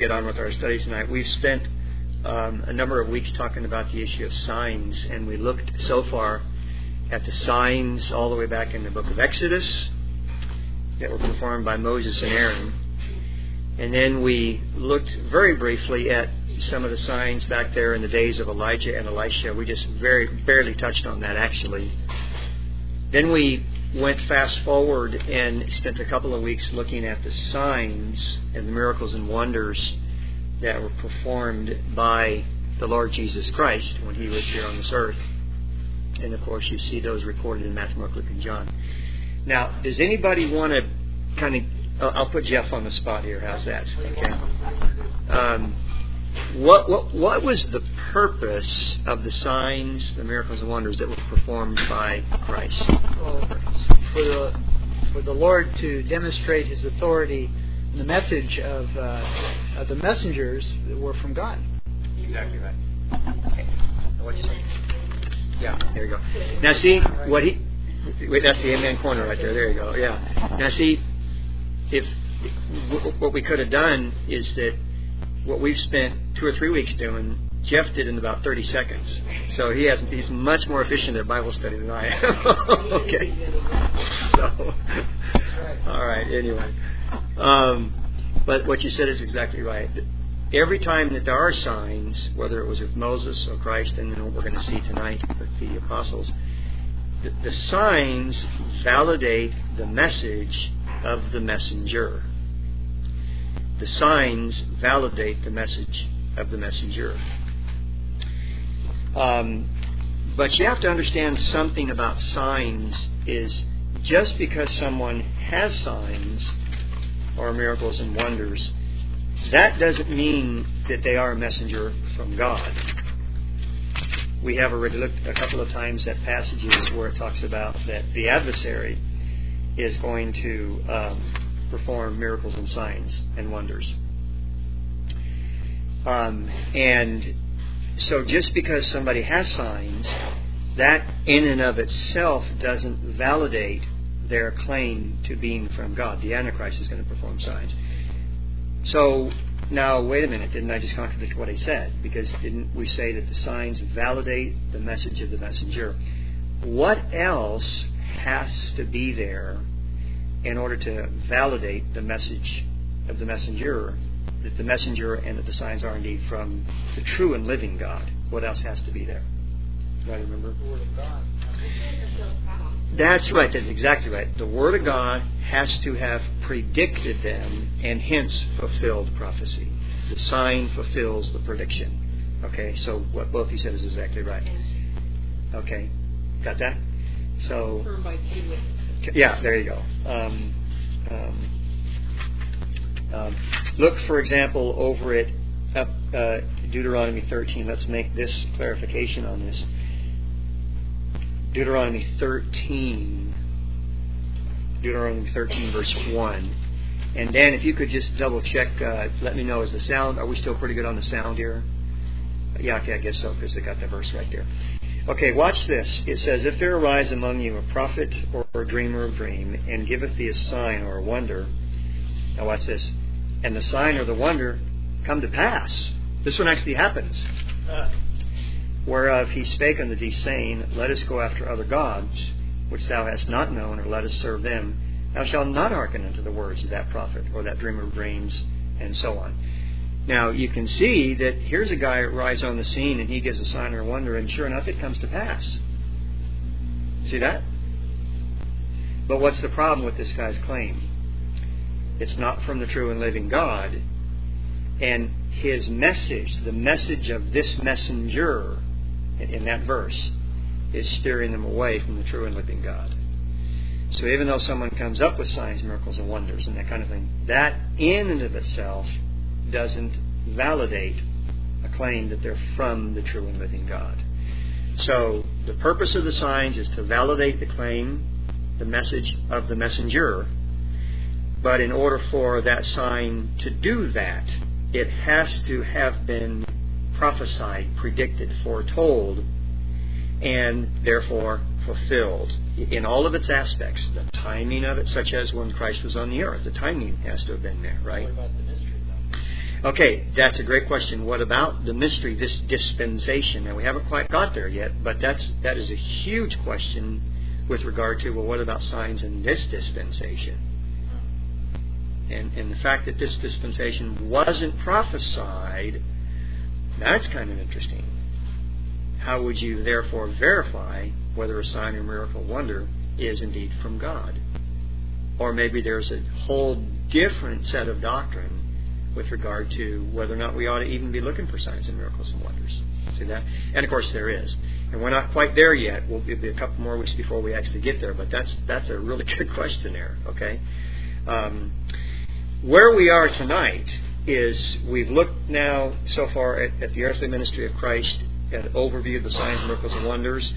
get on with our study tonight. We've spent a number of weeks talking about the issue of signs, and we looked so far at the signs all the way back in the book of Exodus that were performed by Moses and Aaron. And then we looked very briefly at some of the signs back there in the days of Elijah and Elisha. We just barely touched on that, actually. Then we went fast forward and spent a couple of weeks looking at the signs and the miracles and wonders that were performed by the Lord Jesus Christ when He was here on this earth. And of course, you see those recorded in Matthew, Mark, Luke, and John. Now, does anybody want to kind of... I'll put Jeff on the spot here. How's that? Okay. What was the purpose of the signs, the miracles and wonders that were performed by Christ? Well, for the Lord to demonstrate His authority, and the message of the messengers that were from God. Exactly right. Okay. What'd you say? Yeah, there you go. Now see what he... Wait, that's the amen corner right there. There you go. Yeah. Now see, what we could have done is that what we've spent 2 or 3 weeks doing, Jeff did in about 30 seconds. So he's much more efficient at Bible study than I am. Okay. So, all right. Anyway, but what you said is exactly right. Every time that there are signs, whether it was with Moses or Christ, and then what we're going to see tonight with the apostles, the signs validate the message of the messenger. The signs validate the message of the messenger. But you have to understand something about signs is just because someone has signs or miracles and wonders, that doesn't mean that they are a messenger from God. We have already looked a couple of times at passages where it talks about that the adversary is going to perform miracles and signs and wonders. And so just because somebody has signs, that in and of itself doesn't validate their claim to being from God. The Antichrist is going to perform signs. So, now, wait a minute. Didn't I just contradict what I said? Because didn't we say that the signs validate the message of the messenger? What else has to be there in order to validate the message of the messenger, that the messenger and that the signs are indeed from the true and living God? What else has to be there? Do I remember? The Word of God. That's right. That's exactly right. The Word of God has to have predicted them and hence fulfilled prophecy. The sign fulfills the prediction. Okay, so what both you said is exactly right. Okay, got that? So, confirmed by 2 witnesses. Yeah, there you go. Look, for example, over at Deuteronomy 13. Let's make this clarification on this. Deuteronomy 13 verse 1. And Dan, if you could just double check, let me know, is the sound, are we still pretty good on the sound here? Yeah, okay, I guess so, because they got the verse right there. Okay, watch this. It says, if there arise among you a prophet or a dreamer of dream, and giveth thee a sign or a wonder, now watch this, and the sign or the wonder come to pass. This one actually happens. Whereof he spake unto thee, saying, let us go after other gods, which thou hast not known, or let us serve them. Thou shalt not hearken unto the words of that prophet, or that dreamer of dreams, and so on. Now, you can see that here's a guy that rides on the scene, and he gives a sign or a wonder, and sure enough, it comes to pass. See that? But what's the problem with this guy's claim? It's not from the true and living God, and his message, the message of this messenger, in that verse, is steering them away from the true and living God. So even though someone comes up with signs, miracles, and wonders and that kind of thing, that in and of itself doesn't validate a claim that they're from the true and living God. So the purpose of the signs is to validate the claim, the message of the messenger. But in order for that sign to do that, it has to have been prophesied, predicted, foretold, and therefore fulfilled in all of its aspects. The timing of it, such as when Christ was on the earth, the timing has to have been there, right? What about the mystery, Okay, that's a great question. What about the mystery, this dispensation? Now, we haven't quite got there yet, but that is a huge question with regard to, well, what about signs in this dispensation? And the fact that this dispensation wasn't prophesied, that's kind of interesting. How would you therefore verify whether a sign or miracle wonder is indeed from God? Or maybe there's a whole different set of doctrine with regard to whether or not we ought to even be looking for signs and miracles and wonders. See that? And of course there is. And we're not quite there yet. It'll be a couple more weeks before we actually get there, but that's a really good question there, okay? Where we are tonight is we've looked now so far at the earthly ministry of Christ, at an overview of the signs, miracles, and wonders.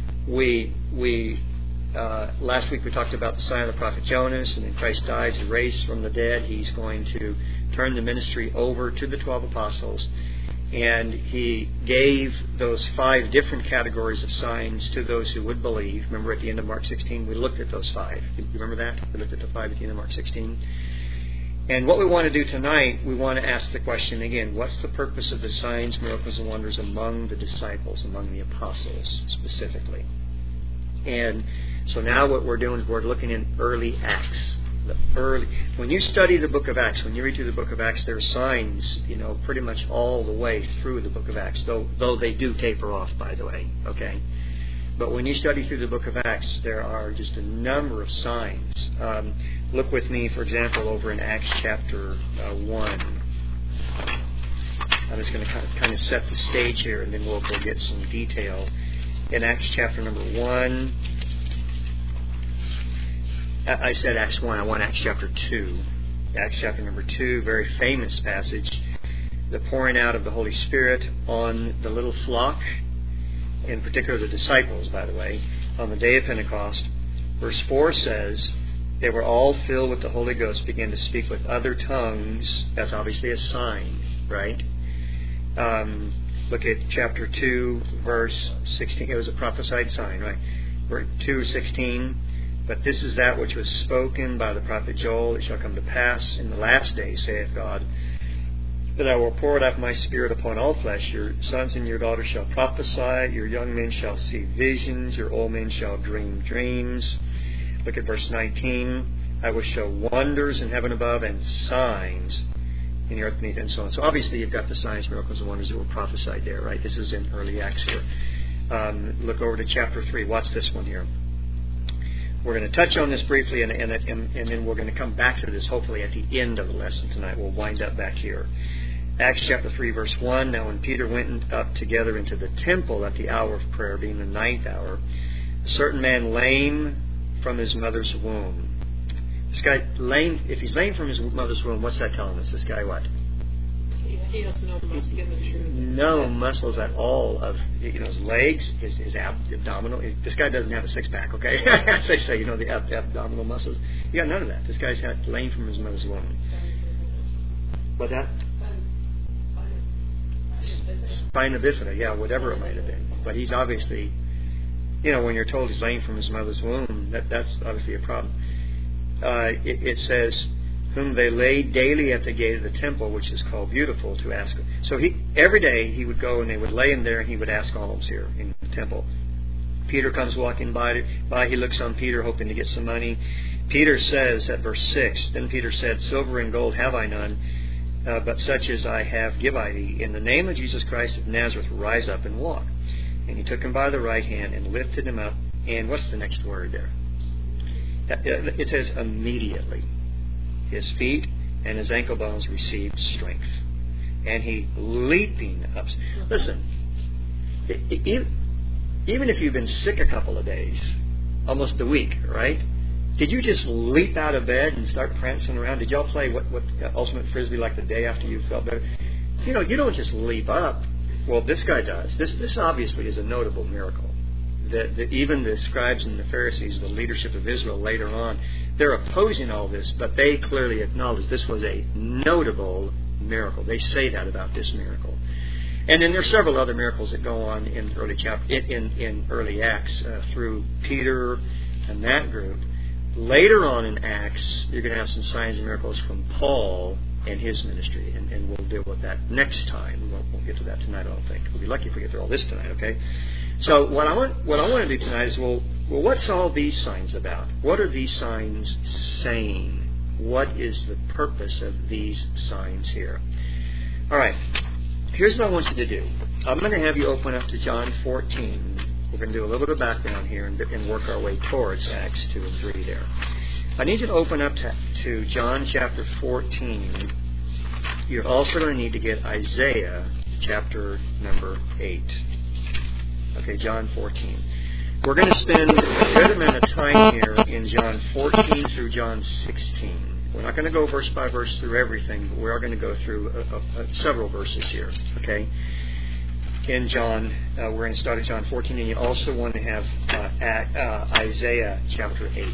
Last week we talked about the sign of the prophet Jonas, and then Christ dies and raised from the dead. He's going to turn the ministry over to the 12 apostles, and he gave those 5 different categories of signs to those who would believe. Remember at the end of Mark 16, we looked at those 5. You remember that? We looked at the 5 at the end of Mark 16. And what we want to do tonight, we want to ask the question again, what's the purpose of the signs, miracles, and wonders among the disciples, among the apostles specifically? And so now what we're doing is we're looking in early Acts. When you study the book of Acts, when you read through the book of Acts, there are signs, pretty much all the way through the book of Acts, though they do taper off, by the way, okay? But when you study through the book of Acts, there are just a number of signs. Look with me, for example, over in Acts chapter 1. I'm just going to kind of set the stage here, and then we'll get some detail. In Acts chapter number 1, I said Acts 1, I want Acts chapter 2. Acts chapter number 2, very famous passage, the pouring out of the Holy Spirit on the little flock, in particular the disciples, by the way, on the day of Pentecost. Verse 4 says, they were all filled with the Holy Ghost, began to speak with other tongues. That's obviously a sign, right? Look at chapter 2, verse 16. It was a prophesied sign, right? 2:16. But this is that which was spoken by the prophet Joel. It shall come to pass in the last days, saith God, that I will pour out my Spirit upon all flesh. Your sons and your daughters shall prophesy. Your young men shall see visions. Your old men shall dream dreams. Look at verse 19. I will show wonders in heaven above and signs in the earth beneath, and so on. So obviously you've got the signs, miracles, and wonders that were prophesied there, right? This is in early Acts here. Look over to chapter 3. Watch this one here. We're going to touch on this briefly, and then we're going to come back to this hopefully at the end of the lesson tonight. We'll wind up back here. Acts chapter 3, verse 1. Now when Peter went up together into the temple at the hour of prayer, being the 9th hour, a certain man lame from his mother's womb. This guy, lame, if he's lame from his mother's womb, what's that telling us? This guy what? He doesn't know the muscles to get mature. No muscles at all of his legs, his abdominal. This guy doesn't have a six-pack, okay? As they say, the abdominal muscles. You got none of that. This guy's had lame from his mother's womb. What's that? Spina bifida, yeah, whatever it might have been. But he's obviously, when you're told he's lame from his mother's womb, that's obviously a problem. It says, whom they laid daily at the gate of the temple, which is called Beautiful, to ask. So every day he would go and they would lay him there and he would ask alms here in the temple. Peter comes walking by. He looks on Peter hoping to get some money. Peter says at verse 6, then Peter said, silver and gold have I none, but such as I have give I thee. In the name of Jesus Christ of Nazareth, rise up and walk. And he took him by the right hand and lifted him up. And what's the next word there? It says immediately. His feet and his ankle bones received strength. And he leaping up. Listen, even if you've been sick a couple of days, almost a week, right? Did you just leap out of bed and start prancing around? Did y'all play what Ultimate Frisbee like the day after you felt better? You don't just leap up. Well, this guy does. This obviously is a notable miracle. That even the scribes and the Pharisees, the leadership of Israel later on, they're opposing all this, but they clearly acknowledge this was a notable miracle. They say that about this miracle. And then there are several other miracles that go on in early Acts through Peter and that group. Later on in Acts, you're going to have some signs and miracles from Paul, and his ministry, and we'll deal with that next time. We won't get to that tonight, I don't think. We'll be lucky if we get through all this tonight, okay? So what I want to do tonight is, well, what's all these signs about? What are these signs saying? What is the purpose of these signs here? All right, here's what I want you to do. I'm going to have you open up to John 14. We're going to do a little bit of background here and work our way towards Acts 2 and 3 there. I need you to open up to John chapter 14. You're also going to need to get Isaiah chapter number 8. Okay, John 14. We're going to spend a good amount of time here in John 14 through John 16. We're not going to go verse by verse through everything, but we are going to go through several verses here. Okay? In John, we're going to start at John 14, and you also want to have Isaiah chapter 8.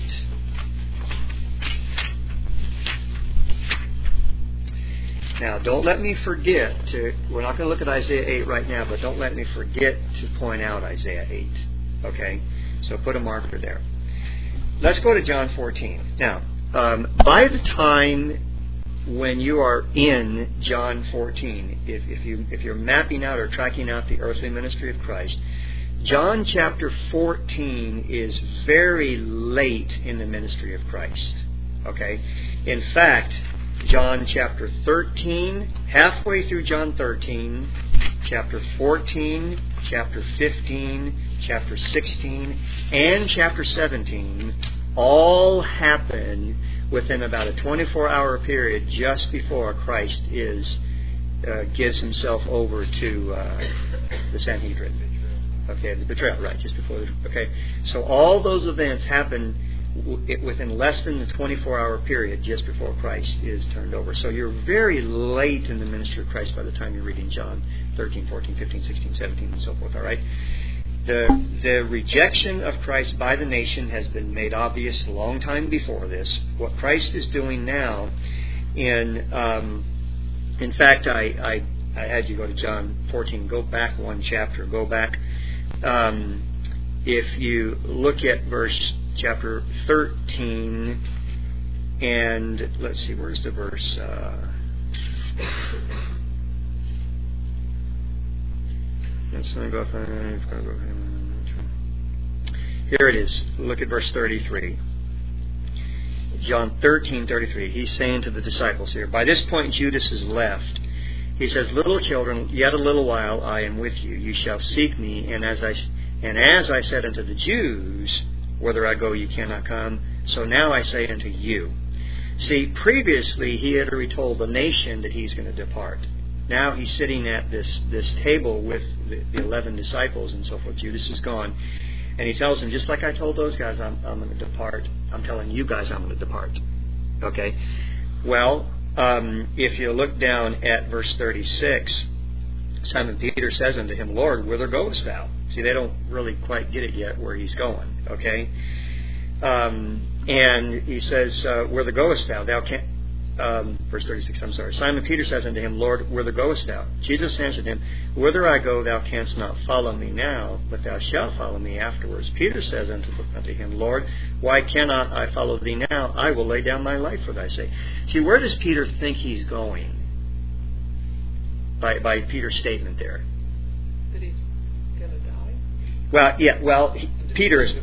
Now, don't let me forget we're not going to look at Isaiah 8 right now, but don't let me forget to point out Isaiah 8. Okay? So put a marker there. Let's go to John 14. Now, by the time when you are in John 14, if you're mapping out or tracking out the earthly ministry of Christ, John chapter 14 is very late in the ministry of Christ. Okay? In fact, John chapter 13, halfway through John 13, chapter 14, chapter 15, chapter 16, and chapter 17 all happen within about a 24-hour period just before Christ gives himself over to the Sanhedrin. Okay, the betrayal, right, just before. Okay, so all those events happen within less than the 24-hour period just before Christ is turned over. So you're very late in the ministry of Christ by the time you're reading John 13, 14, 15, 16, 17, and so forth, all right? The rejection of Christ by the nation has been made obvious a long time before this. What Christ is doing now, in fact, I had you go to John 14, go back one chapter, go back. If you look at chapter 13, and let's see, where's the verse? Here it is. Look at verse 33. John 13:33. He's saying to the disciples here, by this point Judas is left. He says, little children, yet a little while I am with you. You shall seek me, and as I said unto the Jews, whither I go you cannot come, so now I say unto you. See, previously he had already told the nation that he's going to depart. Now he's sitting at this table with the 11 disciples and so forth. Judas is gone. And he tells them, just like I told those guys I'm going to depart, I'm telling you guys I'm going to depart. Okay? Well, if you look down at verse 36, Simon Peter says unto him, Lord, whither goest thou? See, they don't really quite get it yet where he's going. Okay? And he says, whither goest thou? Thou can't. Verse 36, I'm sorry. Simon Peter says unto him, Lord, whither goest thou? Jesus answered him, whither I go thou canst not follow me now, but thou shalt follow me afterwards. Peter says unto him, Lord, why cannot I follow thee now? I will lay down my life for thy sake. See, where does Peter think he's going? By Peter's statement there. That he's going to die? Peter,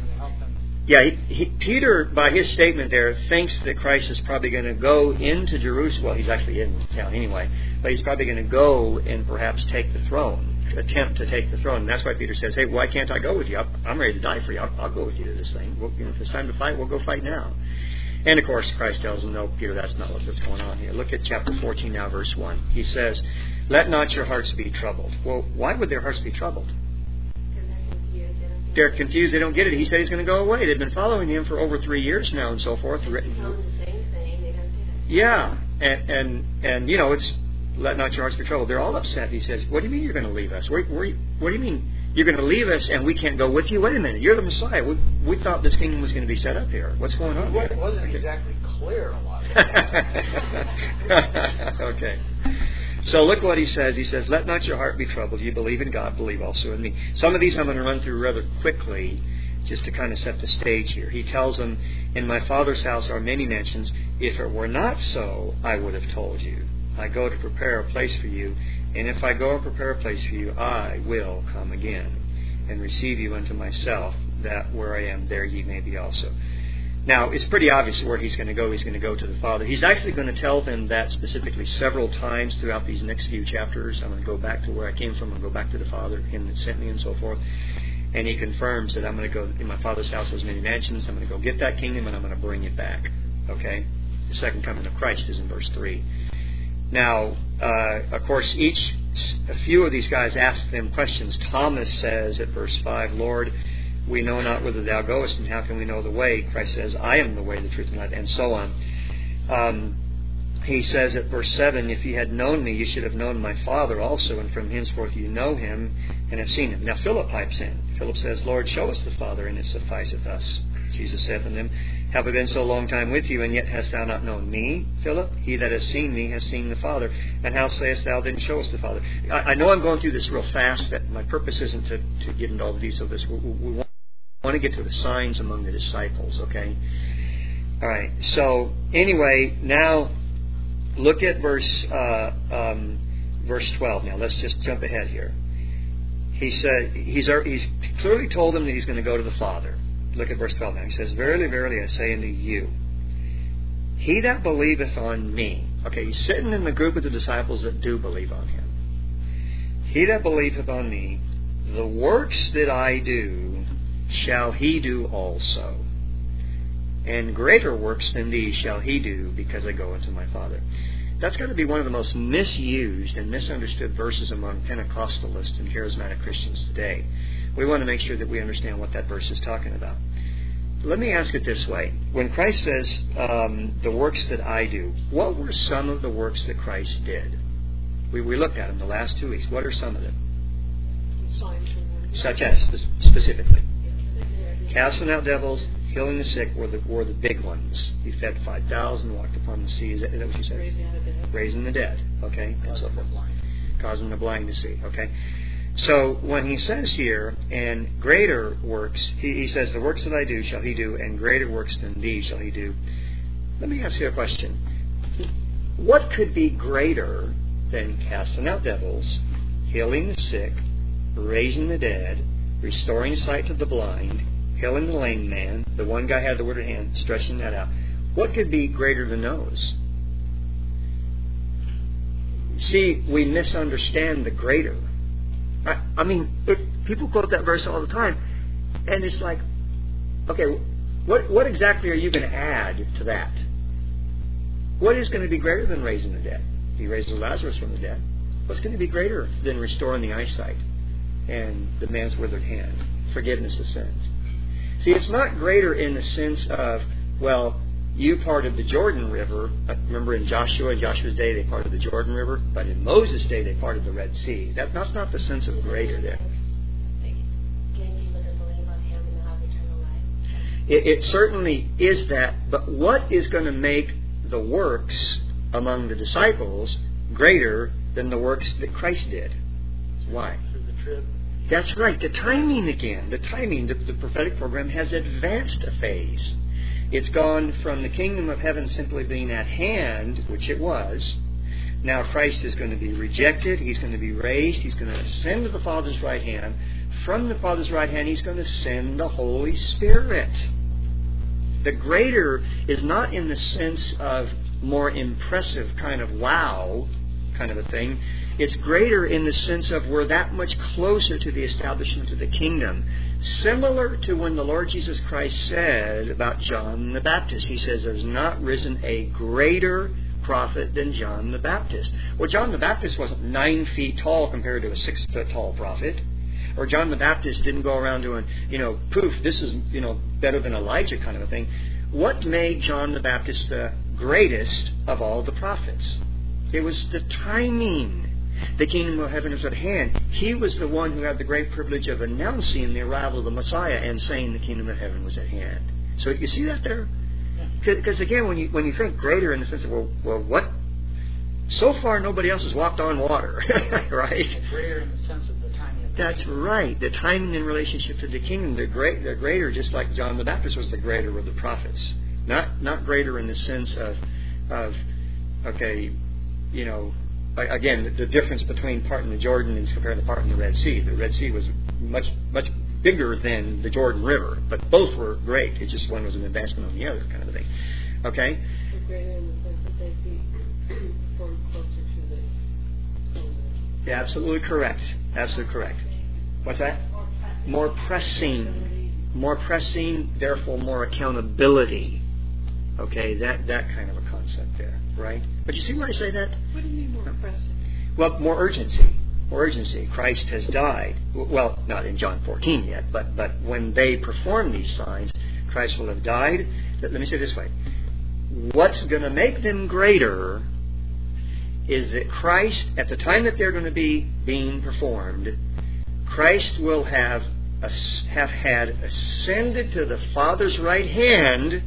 by his statement there, thinks that Christ is probably going to go into Jerusalem. Well, he's actually in town anyway, but he's probably going to go and perhaps take the throne, attempt to take the throne. And that's why Peter says, hey, why can't I go with you? I'm ready to die for you. I'll go with you to this thing. If it's time to fight, we'll go fight now. And, of course, Christ tells him, no, Peter, that's not what's going on here. Look at chapter 14 now, verse 1. He says, let not your hearts be troubled. Well, why would their hearts be troubled? They're confused. They don't get it. He said he's going to go away. They've been following him for over 3 years now and so forth. Yeah. And it's let not your hearts be troubled. They're all upset. He says, what do you mean you're going to leave us? What do you mean you're going to leave us and we can't go with you? Wait a minute. You're the Messiah. We thought this kingdom was going to be set up here. What's going on? It wasn't exactly clear a lot of it. Okay. So look what he says. He says, let not your heart be troubled. You believe in God, believe also in me. Some of these I'm going to run through rather quickly just to kind of set the stage here. He tells them, in my Father's house are many mansions. If it were not so, I would have told you. I go to prepare a place for you. And if I go and prepare a place for you, I will come again and receive you unto myself, that where I am, there ye may be also. Now, it's pretty obvious where he's going to go. He's going to go to the Father. He's actually going to tell them that specifically several times throughout these next few chapters. I'm going to go back to where I came from. I'm going to go back to the Father, him that sent me, and so forth. And he confirms that I'm going to go, in my Father's house there's many mansions. I'm going to go get that kingdom, and I'm going to bring it back. Okay? The second coming of Christ is in verse 3. Now, of course, a few of these guys ask them questions. Thomas says at verse 5, Lord, we know not whither thou goest, and how can we know the way? Christ says, I am the way, the truth, and life, and so on. He says at verse 7, if ye had known me, you should have known my Father also, and from henceforth you know him and have seen him. Now Philip pipes in. Philip says, Lord, show us the Father, and it sufficeth us. Jesus saith unto him, have I been so long time with you, and yet hast thou not known me, Philip? He that has seen me has seen the Father. And how sayest thou, then show us the Father? I know I'm going through this real fast. That my purpose isn't to get into all the details of this. We want to get to the signs among the disciples, okay? All right. So anyway, now look at verse 12. Now let's just jump ahead here. He said he's clearly told them that he's going to go to the Father. Look at verse 12 now. He says, verily, verily, I say unto you, he that believeth on me. Okay, he's sitting in the group of the disciples that do believe on him. He that believeth on me, the works that I do, shall he do also. And greater works than these shall he do, because I go unto my Father. That's going to be one of the most misused and misunderstood verses among Pentecostalists and charismatic Christians today. We want to make sure that we understand what that verse is talking about. Let me ask it this way. When Christ says, the works that I do, what were some of the works that Christ did? We looked at them the last 2 weeks. What are some of them? Signs and wonders. Such as, specifically. Casting out devils, healing the sick were the big ones. He fed 5,000, walked upon the sea. Is that what you said? Raising the dead. Okay. And so forth. Causing the blind to see. Okay. So when he says here, and greater works, he says, the works that I do shall he do, and greater works than these shall he do. Let me ask you a question. What could be greater than casting out devils, healing the sick, raising the dead, restoring sight to the blind, healing the lame man? The one guy had the word at hand, stretching that out. What could be greater than those? See, we misunderstand the greater. I mean, people quote that verse all the time, and it's like, okay, what exactly are you going to add to that? What is going to be greater than raising the dead? He raises Lazarus from the dead. What's going to be greater than restoring the eyesight and the man's withered hand? Forgiveness of sins. See, it's not greater in the sense of, well, you parted the Jordan River. Remember in Joshua's day they parted the Jordan River, but in Moses' day they parted the Red Sea. That's not the sense of greater there. It certainly is that, but what is going to make the works among the disciples greater than the works that Christ did? Why? That's right. The timing again. The prophetic program has advanced a phase. It's gone from the kingdom of heaven simply being at hand, which it was. Now Christ is going to be rejected. He's going to be raised. He's going to ascend to the Father's right hand. From the Father's right hand, He's going to send the Holy Spirit. The greater is not in the sense of more impressive kind of wow kind of a thing. It's greater in the sense of we're that much closer to the establishment of the kingdom. Similar to when the Lord Jesus Christ said about John the Baptist. He says there's not risen a greater prophet than John the Baptist. Well, John the Baptist wasn't 9 feet tall compared to a 6 foot tall prophet. Or John the Baptist didn't go around doing, poof, this is, better than Elijah kind of a thing. What made John the Baptist the greatest of all the prophets? It was the timing. The kingdom of heaven is at hand. He was the one who had the great privilege of announcing the arrival of the Messiah and saying the kingdom of heaven was at hand. So you see that there? Because again, when you think greater in the sense of, well, what? So far, nobody else has walked on water, right? Greater in the sense of the timing of the That's kingdom. Right. The timing in relationship to the kingdom. They're greater, just like John the Baptist was the greater of the prophets. Not greater in the sense of again, the difference between parting the Jordan is compared to parting the Red Sea. The Red Sea was much bigger than the Jordan River, but both were great. It's just one was an advancement on the other, kind of a thing. Okay? They're greater in the sense that they'd be formed closer to the Yeah, absolutely correct. Absolutely correct. What's that? More pressing, therefore more accountability. Okay, that kind of a concept there, right? But you see where I say that? What do you mean more pressing? Well, more urgency. More urgency. Christ has died. Well, not in John 14 yet, but when they perform these signs, Christ will have died. Let me say it this way. What's going to make them greater is that Christ, at the time that they're going to be being performed, Christ will have had ascended to the Father's right hand.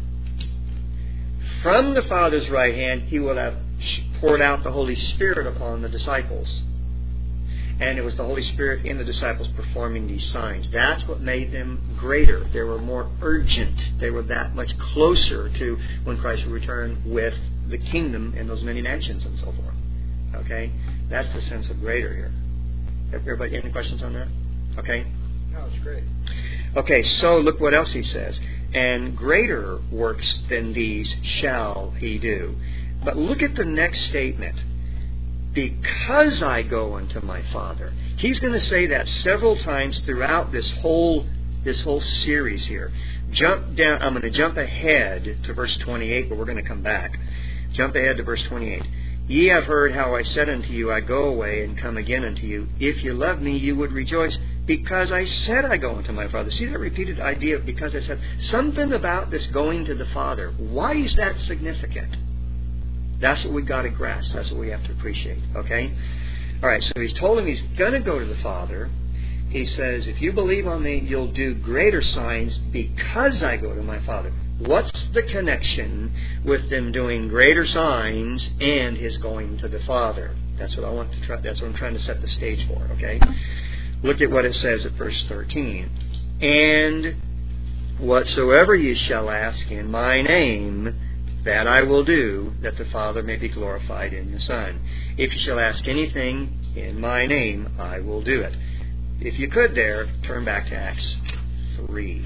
From the Father's right hand, He will have poured out the Holy Spirit upon the disciples. And it was the Holy Spirit in the disciples performing these signs. That's what made them greater. They were more urgent. They were that much closer to when Christ will return with the kingdom and those many mansions and so forth. Okay? That's the sense of greater here. Everybody, any questions on that? Okay? No, it's great. Okay, so look what else He says. And greater works than these shall He do. But look at the next statement. Because I go unto my Father. He's going to say that several times throughout this whole series here. Jump down. I'm going to jump ahead to verse 28, but we're going to come back. Jump ahead to verse 28. Ye have heard how I said unto you, I go away and come again unto you. If you love me, you would rejoice, because I said I go unto my Father. See that repeated idea of because I said? Something about this going to the Father. Why is that significant? That's what we've got to grasp. That's what we have to appreciate. Okay? All right, so He's told him He's going to go to the Father. He says, if you believe on me, you'll do greater signs because I go to my Father. What's the connection with them doing greater signs and His going to the Father? That's what I want to try. That's what I'm trying to set the stage for. Okay? Look at what it says at verse 13. And whatsoever ye shall ask in my name, that I will do, that the Father may be glorified in the Son. If you shall ask anything in my name, I will do it. If you could there, turn back to Acts 3.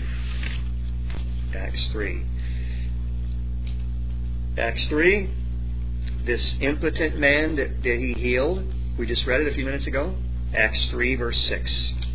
Acts 3. Acts 3, this impotent man that He healed, we just read it a few minutes ago. Acts 3, verse 6.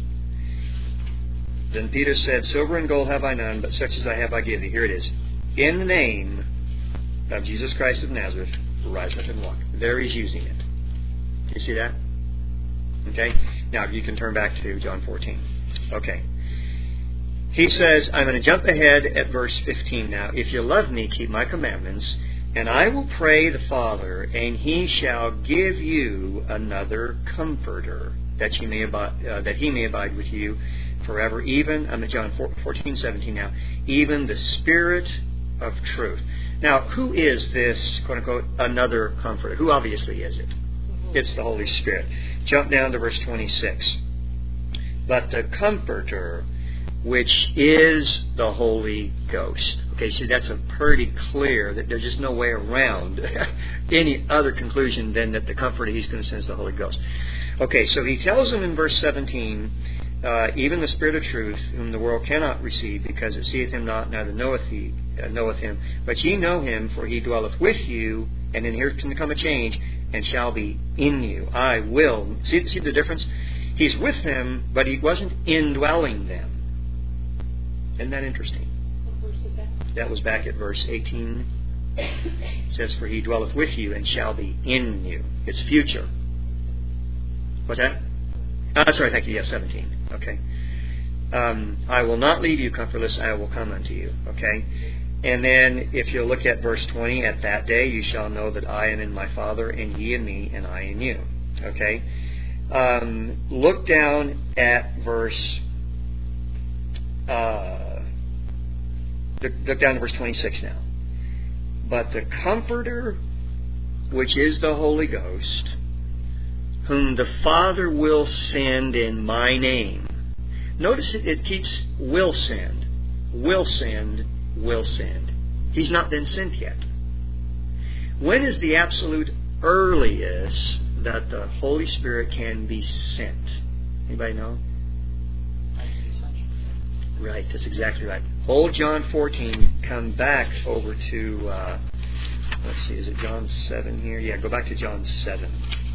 Then Peter said, silver and gold have I none, but such as I have I give thee. Here it is. In the name of Jesus Christ of Nazareth, rise up and walk. There He's using it. You see that? Okay? Now you can turn back to John 14. Okay. He says, I'm going to jump ahead at verse 15 now. If you love me, keep my commandments, and I will pray the Father, and He shall give you another Comforter, that He may abide with you forever. Even, I'm at John 14:17 now. Even the Spirit of truth. Now, who is this, quote unquote, another Comforter? Who obviously is it? It's the Holy Spirit. Jump down to verse 26. But the Comforter, which is the Holy Ghost. Okay, see, that's pretty clear that there's just no way around any other conclusion than that the Comforter He's going to send is the Holy Ghost. Okay, so He tells them in verse 17, even the Spirit of truth, whom the world cannot receive, because it seeth Him not, neither knoweth Him. But ye know Him, for He dwelleth with you, and then here's going to come a change, and shall be in you. I will. See the difference? He's with them, but He wasn't indwelling them. Isn't that interesting? What verse is that? That was back at verse 18. It says, for He dwelleth with you and shall be in you. It's future. What's that? Sorry, thank you. Yes, 17. Okay. I will not leave you comfortless. I will come unto you. Okay. And then if you look at verse 20, at that day you shall know that I am in my Father, and ye in me, and I in you. Okay. Look down at verse... look down to verse 26 now. But the Comforter, which is the Holy Ghost, whom the Father will send in my name. Notice it keeps will send, will send, will send. He's not been sent yet. When is the absolute earliest that the Holy Spirit can be sent? Anybody know? Right, that's exactly right. Hold John 14, come back over to, let's see, is it John 7 here? Yeah, go back to John 7.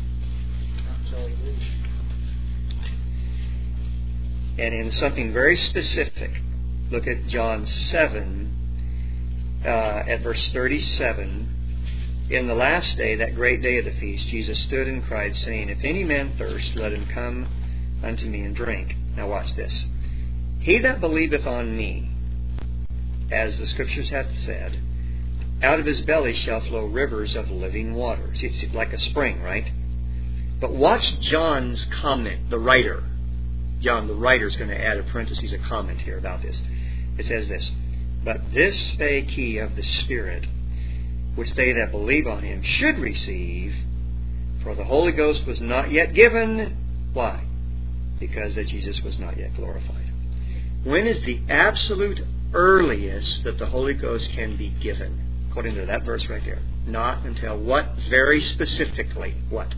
And in something very specific, look at John 7, at verse 37. In the last day, that great day of the feast, Jesus stood and cried, saying, If any man thirst, let him come unto me and drink. Now watch this. He that believeth on me, as the Scriptures hath said, out of his belly shall flow rivers of living water. See, it's like a spring, right? But watch John's comment, the writer. John, the writer, is going to add a parenthesis, a comment here about this. It says this, But this spake he of the Spirit, which they that believe on him should receive, for the Holy Ghost was not yet given. Why? Because that Jesus was not yet glorified. When is the absolute earliest that the Holy Ghost can be given? According to that verse right there. Not until what? Very specifically. What?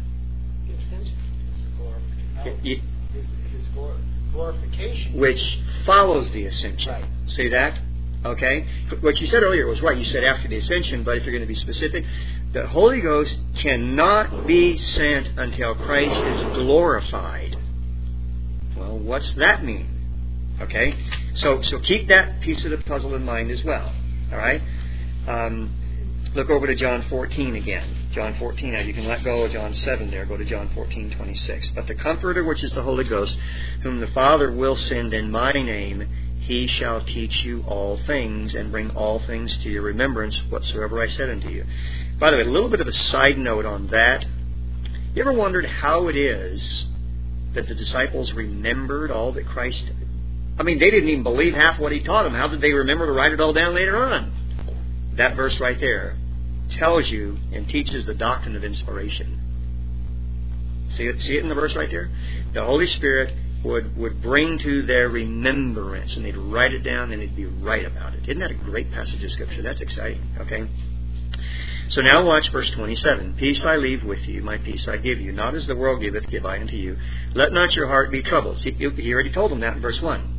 His glorification. Which follows the ascension. Right. See that? Okay? What you said earlier was right. You said after the ascension, but if you're going to be specific, the Holy Ghost cannot be sent until Christ is glorified. Well, what's that mean? Okay? So keep that piece of the puzzle in mind as well. All right? Look over to John 14 again. John 14. Now you can let go of John 7 there. Go to John 14:26. But the Comforter, which is the Holy Ghost, whom the Father will send in my name, he shall teach you all things and bring all things to your remembrance whatsoever I said unto you. By the way, a little bit of a side note on that. You ever wondered how it is that the disciples remembered all that Christ... I mean, they didn't even believe half what he taught them. How did they remember to write it all down later on? That verse right there tells you and teaches the doctrine of inspiration. See it in the verse right there? The Holy Spirit would bring to their remembrance, and they'd write it down and they'd be right about it. Isn't that a great passage of Scripture? That's exciting. Okay? So now watch verse 27. Peace I leave with you, my peace I give you. Not as the world giveth, give I unto you. Let not your heart be troubled. See, he already told them that in verse 1.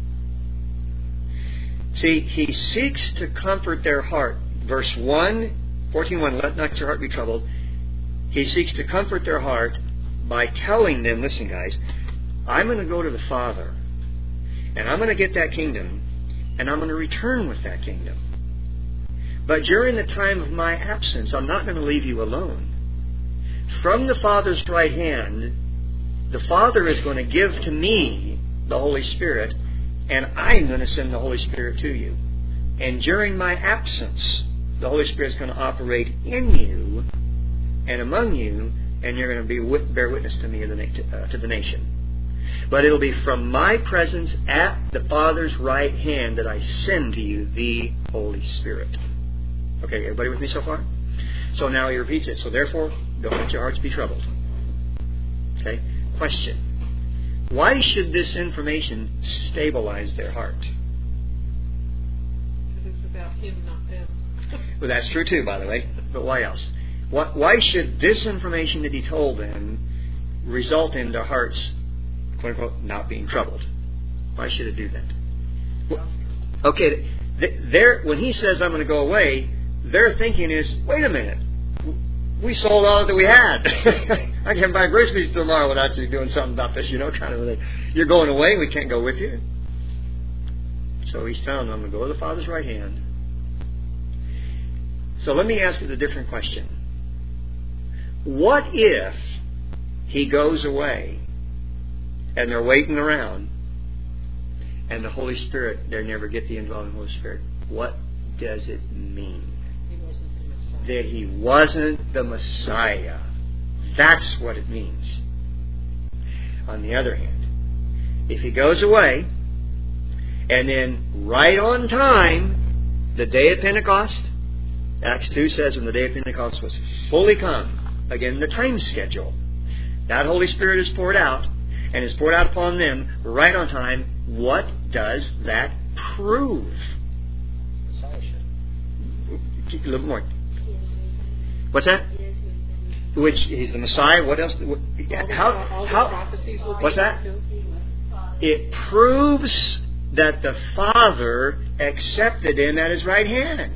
See, he seeks to comfort their heart. Verse 1, 14:1, let not your heart be troubled. He seeks to comfort their heart by telling them, listen guys, I'm going to go to the Father, and I'm going to get that kingdom, and I'm going to return with that kingdom. But during the time of my absence, I'm not going to leave you alone. From the Father's right hand, the Father is going to give to me the Holy Spirit, and I'm going to send the Holy Spirit to you. And during my absence, the Holy Spirit is going to operate in you and among you, and you're going to bear witness to me to the nation. But it'll be from my presence at the Father's right hand that I send to you the Holy Spirit. Okay, everybody with me so far? So now he repeats it. So therefore, don't let your hearts be troubled. Okay? Question. Why should this information stabilize their heart? Because it's about him, not them. Well, that's true too, by the way. But why else? Why should this information that he told them result in their hearts, quote unquote, not being troubled? Why should it do that? Well, okay, when he says, I'm going to go away, their thinking is, wait a minute, we sold all that we had. I can buy groceries tomorrow without you doing something about this, kind of thing. You're going away, we can't go with you. So he's telling them, I'm going to go to the Father's right hand. So let me ask you a different question. What if he goes away and they're waiting around and the Holy Spirit, they never get the indwelling Holy Spirit? What does it mean? That he wasn't the Messiah. That's what it means. On the other hand, if he goes away and then right on time, the day of Pentecost, Acts 2 says when the day of Pentecost was fully come, again the time schedule, that Holy Spirit is poured out and is poured out upon them right on time. What does that prove? A little more. What's that? Which He's the Messiah. What else? All the prophecies will be What's that? fulfilled. It proves that the Father accepted Him at His right hand.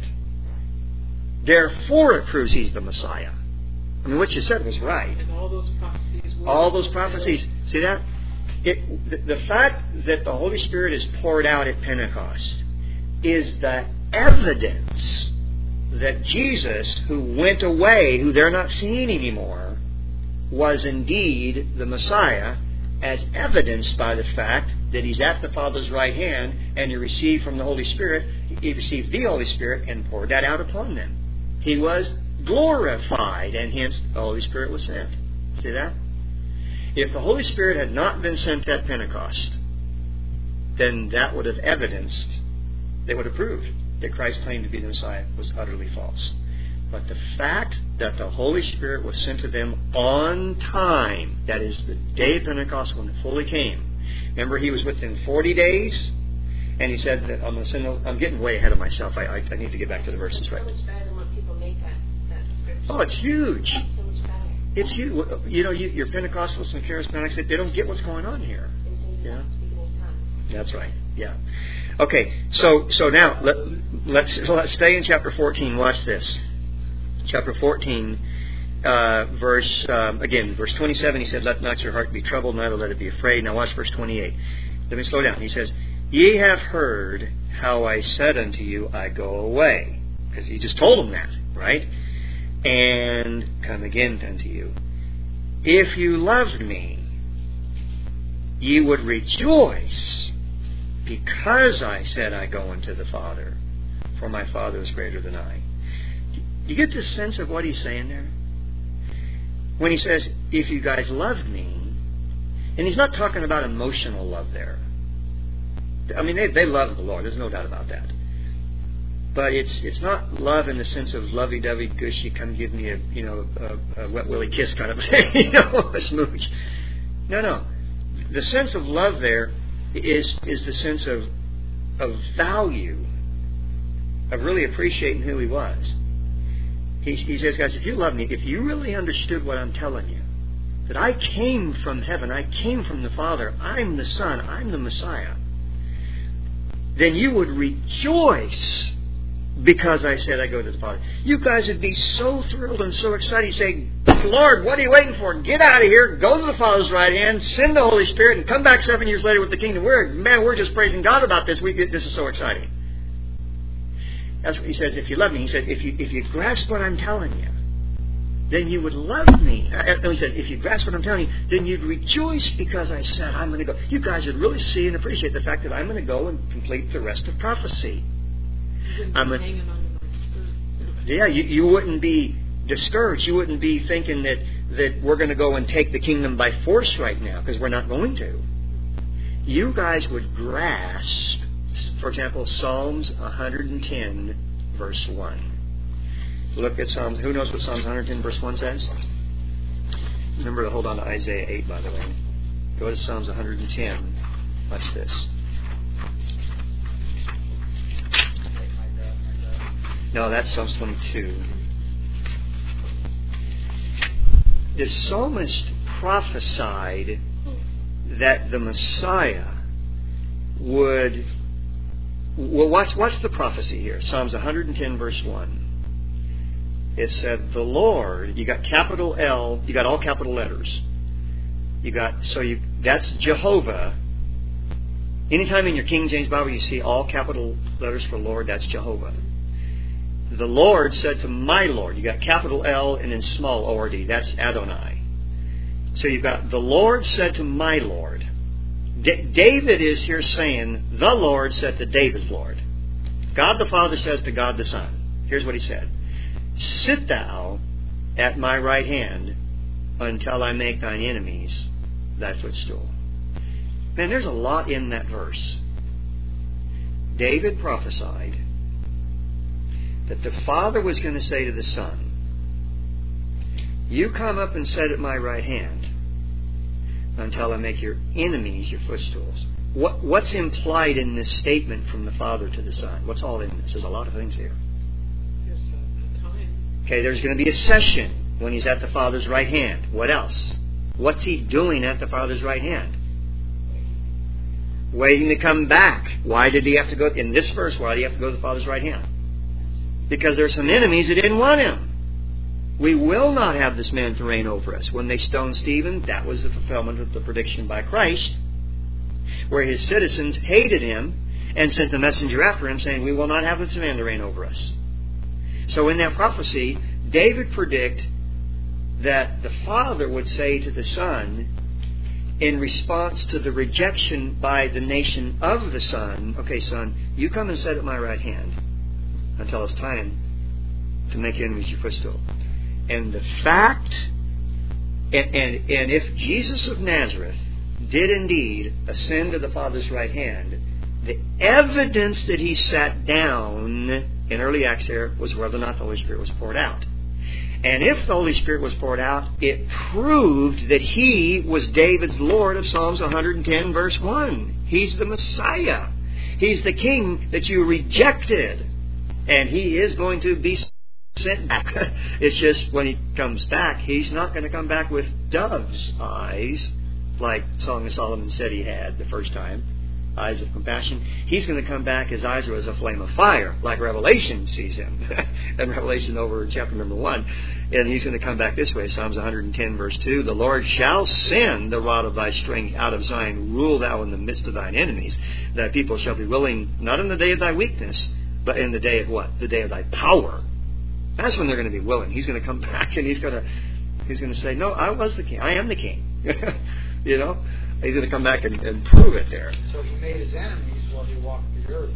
Therefore, it proves He's the Messiah. I mean, what you said was right. And all those prophecies will All be those fulfilled. prophecies. See that? The fact that the Holy Spirit is poured out at Pentecost is the evidence that Jesus, who went away, who they're not seeing anymore, was indeed the Messiah, as evidenced by the fact that He's at the Father's right hand and He received from the Holy Spirit, He received the Holy Spirit and poured that out upon them. He was glorified, and hence the Holy Spirit was sent. See that? If the Holy Spirit had not been sent at Pentecost, then that would have evidenced, they would have proved that Christ's claim to be the Messiah was utterly false. But the fact that the Holy Spirit was sent to them on time, that is the day of Pentecost when it fully came. Remember, He was with them 40 days, and He said that I'm getting way ahead of myself. I need to get back to the verses right. It's so much better than what people make that scripture. Oh, it's huge. So much better. It's huge. You know, your Pentecostals and Charismatics, they don't get what's going on here. Yeah. That's right. Yeah. Okay. So now let's stay in chapter 14. Watch this. Chapter 14, verse 27. He said, "Let not your heart be troubled, neither let it be afraid." Now watch verse 28. Let me slow down. He says, "Ye have heard how I said unto you, I go away," because He just told them that, right? "And come again unto you. If you loved me, ye would rejoice, because I said I go unto the Father, for my Father is greater than I." Do you get the sense of what He's saying there? When He says, if you guys loved me, and He's not talking about emotional love there. I mean, they love the Lord. There's no doubt about that. But it's not love in the sense of lovey-dovey, gushy, come give me a wet willy kiss kind of thing, a smooch. No. The sense of love there is the sense of value, of really appreciating who He was. He says, guys, if you love me, if you really understood what I'm telling you, that I came from heaven, I came from the Father, I'm the Son, I'm the Messiah, then you would rejoice because I said I go to the Father. You guys would be so thrilled and so excited. You say, Lord, what are you waiting for? Get out of here, go to the Father's right hand, send the Holy Spirit, and come back 7 years later with the kingdom. We're just praising God about this. This is so exciting. That's what He says, if you love me. He said, if you grasp what I'm telling you, then you would love me. No, He said, if you grasp what I'm telling you, then you'd rejoice because I said I'm going to go. You guys would really see and appreciate the fact that I'm going to go and complete the rest of prophecy. You wouldn't be discouraged. You wouldn't be thinking that we're going to go and take the kingdom by force right now, because we're not going to. You guys would grasp, for example, Psalms 110, verse 1. Look at Psalms. Who knows what Psalms 110, verse 1 says? Remember to hold on to Isaiah 8, by the way. Go to Psalms 110. Watch this. No, that's Psalms 22. The psalmist prophesied that the Messiah would... Well, watch the prophecy here. Psalms 110, verse 1. It said, the Lord, you got capital L, you got all capital letters. That's Jehovah. Anytime in your King James Bible you see all capital letters for Lord, that's Jehovah. The Lord said to my Lord. You got capital L and then small O-R-D. That's Adonai. So you've got the Lord said to my Lord. David is here saying, the Lord said to David's Lord. God the Father says to God the Son. Here's what He said. Sit thou at my right hand until I make thine enemies thy footstool. Man, there's a lot in that verse. David prophesied that the Father was going to say to the Son, you come up and sit at my right hand until I make your enemies your footstools. What's implied in this statement from the Father to the Son? What's all in this? There's a lot of things here. There's a time. Okay, there's going to be a session. when He's at the Father's right hand. What else? What's He doing at the Father's right hand? Waiting to come back. Why did He have to go, in this verse, why did He have to go to the Father's right hand? Because there's some enemies that didn't want Him. We will not have this man to reign over us. When they stoned Stephen, that was the fulfillment of the prediction by Christ, where His citizens hated Him and sent a messenger after Him saying, we will not have this man to reign over us. So in that prophecy, David predicted that the Father would say to the Son, in response to the rejection by the nation of the Son, okay, Son, you come and sit at my right hand until it's time to make enemies your footstool. And the fact, and if Jesus of Nazareth did indeed ascend to the Father's right hand, the evidence that He sat down in early Acts here was whether or not the Holy Spirit was poured out. And if the Holy Spirit was poured out, it proved that He was David's Lord of Psalms 110 verse 1. He's the Messiah. He's the King that you rejected. And He is going to be sent back. It's just when He comes back, He's not going to come back with dove's eyes, like Song of Solomon said He had the first time, eyes of compassion. He's going to come back, His eyes are as a flame of fire, like Revelation sees Him. And Revelation over chapter number 1. And He's going to come back this way, Psalms 110 verse 2. The Lord shall send the rod of thy strength out of Zion. Rule thou in the midst of thine enemies. Thy people shall be willing, not in the day of thy weakness, but in the day of what? The day of thy power. That's when they're going to be willing. He's going to come back and He's going to say, no, I was the King. I am the King. You know? He's going to come back and prove it there. So He made His enemies while He walked the earth.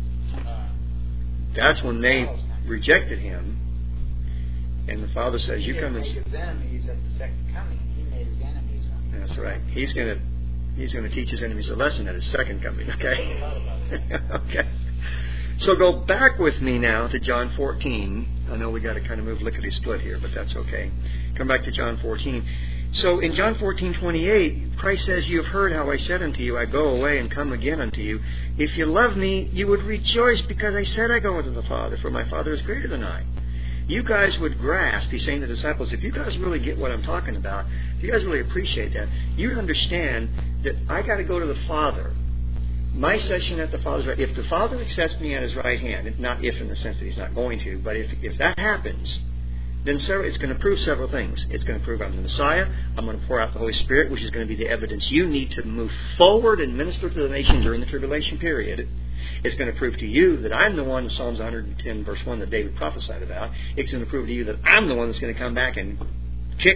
That's when they rejected Him. And the Father says, you come and... He didn't make His enemies at the second coming. He made His enemies. That's right. He's going to teach His enemies a lesson at His second coming. Okay? Okay. So go back with me now to John 14. I know we got to kind of move lickety-split here, but that's okay. Come back to John 14. So in John 14:28, Christ says, you have heard how I said unto you, I go away and come again unto you. If you love me, you would rejoice because I said I go unto the Father, for my Father is greater than I. You guys would grasp, He's saying to the disciples, if you guys really get what I'm talking about, if you guys really appreciate that, you'd understand that I got to go to the Father. My session at the Father's right, if the Father accepts me at His right hand, not if in the sense that He's not going to, but if that happens, then it's going to prove several things. It's going to prove I'm the Messiah. I'm going to pour out the Holy Spirit, which is going to be the evidence you need to move forward and minister to the nation during the tribulation period. It's going to prove to you that I'm the one in Psalms 110 verse 1 that David prophesied about. It's going to prove to you that I'm the one that's going to come back and kick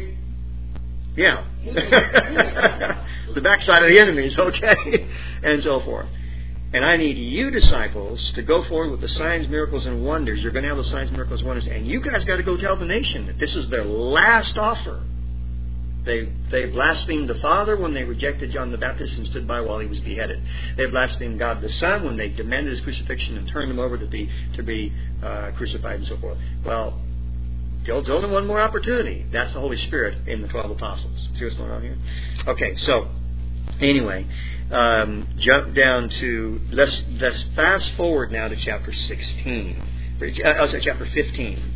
the backside of the enemies, okay? And so forth. And I need you disciples to go forward with the signs, miracles, and wonders. You're going to have the signs, miracles, and wonders. And you guys got to go tell the nation that this is their last offer. They blasphemed the Father when they rejected John the Baptist and stood by while he was beheaded. They blasphemed God the Son when they demanded His crucifixion and turned Him over to be crucified and so forth. Well, there's only one more opportunity. That's the Holy Spirit in the 12 apostles. See what's going on here? Okay, so anyway, jump down to let's fast forward now to chapter 16. Chapter 15.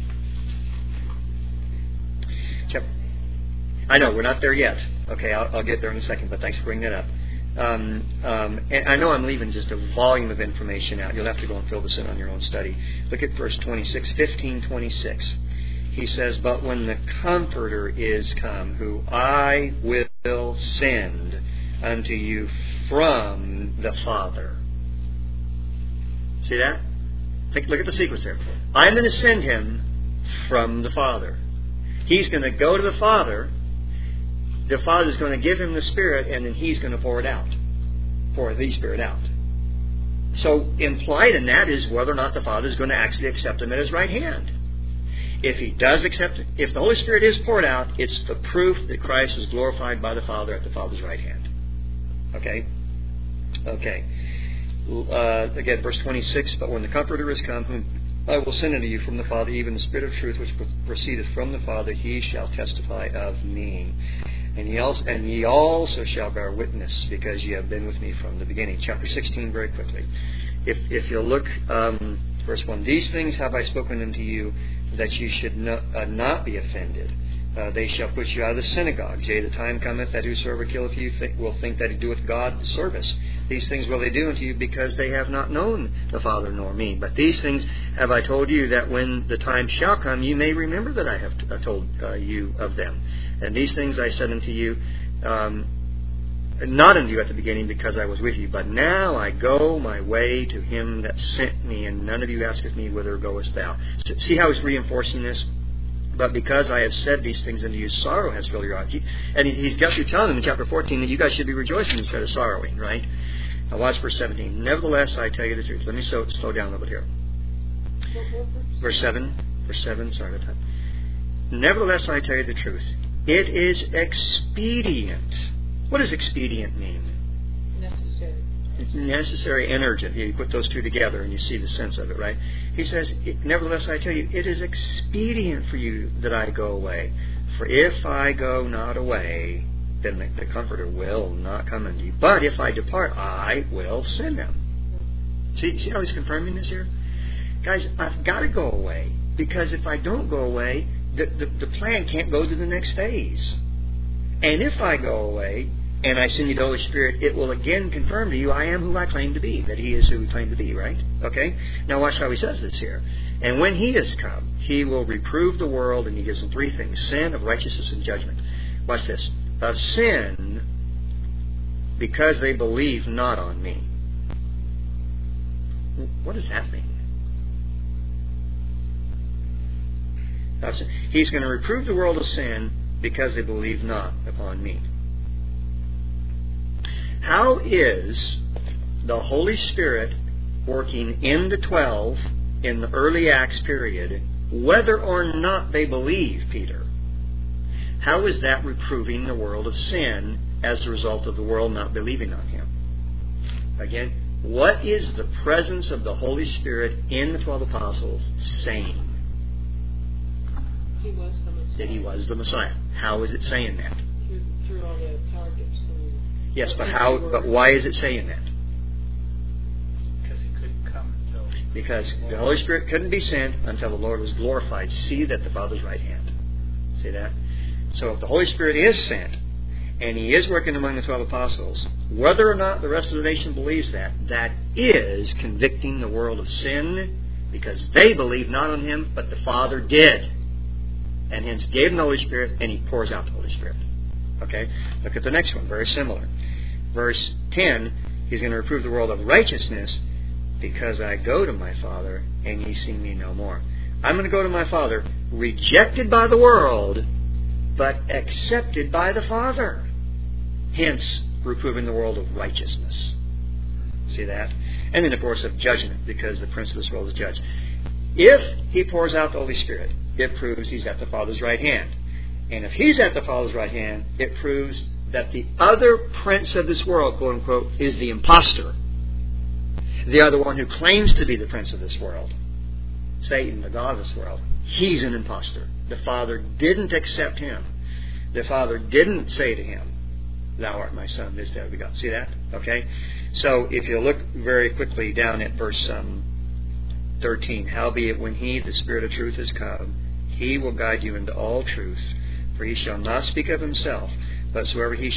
I know we're not there yet. Okay, I'll get there in a second. But thanks for bringing that up. And I know I'm leaving just a volume of information out. You'll have to go and fill this in on your own study. Look at verse 26, 15:26. He says, but when the Comforter is come, who I will send unto you from the Father. See that? Look at the sequence there. I'm going to send Him from the Father. He's going to go to the Father. The Father is going to give Him the Spirit, and then He's going to pour the Spirit out. So implied in that is whether or not the Father is going to actually accept Him at His right hand. If He does accept it, if the Holy Spirit is poured out, it's the proof that Christ is glorified by the Father at the Father's right hand. Okay? Okay. Again, verse 26, but when the Comforter is come, whom I will send unto you from the Father, even the Spirit of truth which proceedeth from the Father, He shall testify of me. And ye also shall bear witness, because ye have been with me from the beginning. Chapter 16, very quickly. If you'll look, verse 1, these things have I spoken unto you, that you should not be offended. They shall put you out of the synagogues. Yea, the time cometh that whosoever killeth you will think that he doeth God service. These things will they do unto you, because they have not known the Father nor me. But these things have I told you, that when the time shall come, you may remember that I have told you of them. And these things I said unto you, not unto you at the beginning, because I was with you. But now I go my way to him that sent me, and none of you asketh me, whither goest thou? So, see how he's reinforcing this? But because I have said these things unto you, sorrow has filled your heart. And he's got you telling them in chapter 14 that you guys should be rejoicing instead of sorrowing, right? Now watch verse 17. Nevertheless, I tell you the truth. Let me slow down a little bit here. Verse 7. Sorry about that. Nevertheless, I tell you the truth. It is expedient. What does expedient mean? Necessary. It's necessary and urgent. You put those two together and you see the sense of it, right? He says, nevertheless, I tell you, it is expedient for you that I go away. For if I go not away, then the Comforter will not come unto you. But if I depart, I will send them. See how he's confirming this here? Guys, I've got to go away. Because if I don't go away, the plan can't go to the next phase. And if I go away, and I send you the Holy Spirit, it will again confirm to you, I am who I claim to be, that He is who He claimed to be, right? Okay? Now watch how He says this here. And when He is come, He will reprove the world, and He gives them three things: sin, of righteousness, and judgment. Watch this. Of sin, because they believe not on me. What does that mean? He's going to reprove the world of sin because they believe not upon me. How is the Holy Spirit working in the 12 in the early Acts period, whether or not they believe Peter? How is that reproving the world of sin as a result of the world not believing on Him? Again, what is the presence of the Holy Spirit in the 12 apostles saying? He was the Messiah. That He was the Messiah. How is it saying that? Through all the power gifts. Yes, but how? But why is it saying that? Because He couldn't come until... Because the Holy Spirit couldn't be sent until the Lord was glorified, seated at the Father's right hand. See that? So if the Holy Spirit is sent, and He is working among the 12 apostles, whether or not the rest of the nation believes that, that is convicting the world of sin, because they believe not on Him, but the Father did. And hence gave them the Holy Spirit, and He pours out the Holy Spirit. Okay? Look at the next one, very similar. Verse 10, He's going to reprove the world of righteousness, because I go to my Father, and ye see me no more. I'm going to go to my Father, rejected by the world, but accepted by the Father. Hence, reproving the world of righteousness. See that? And then, of course, of judgment, because the prince of this world is judged. If He pours out the Holy Spirit, it proves He's at the Father's right hand. And if He's at the Father's right hand, it proves that the other prince of this world, quote unquote, is the imposter. The other one who claims to be the prince of this world, Satan, the god of this world, he's an imposter. The Father didn't accept him. The Father didn't say to him, Thou art my Son, this day I begot. See that? Okay? So if you look very quickly down at verse 13, Howbeit when He, the Spirit of truth, is come, He will guide you into all truth. For He shall not speak of Himself, but whatsoever He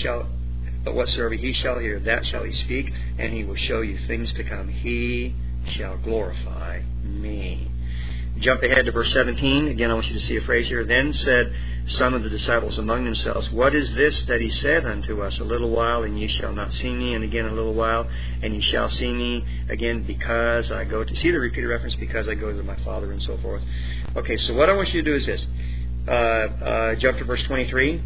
shall hear, that shall He speak, and He will show you things to come. He shall glorify me. Jump ahead to verse 17. Again, I want you to see a phrase here. Then said some of the disciples among themselves, What is this that He said unto us? A little while, and ye shall not see me, and again a little while, and ye shall see me again, because I go to... See the repeated reference, because I go to my Father, and so forth. Okay, so what I want you to do is this. Jump to verse 23.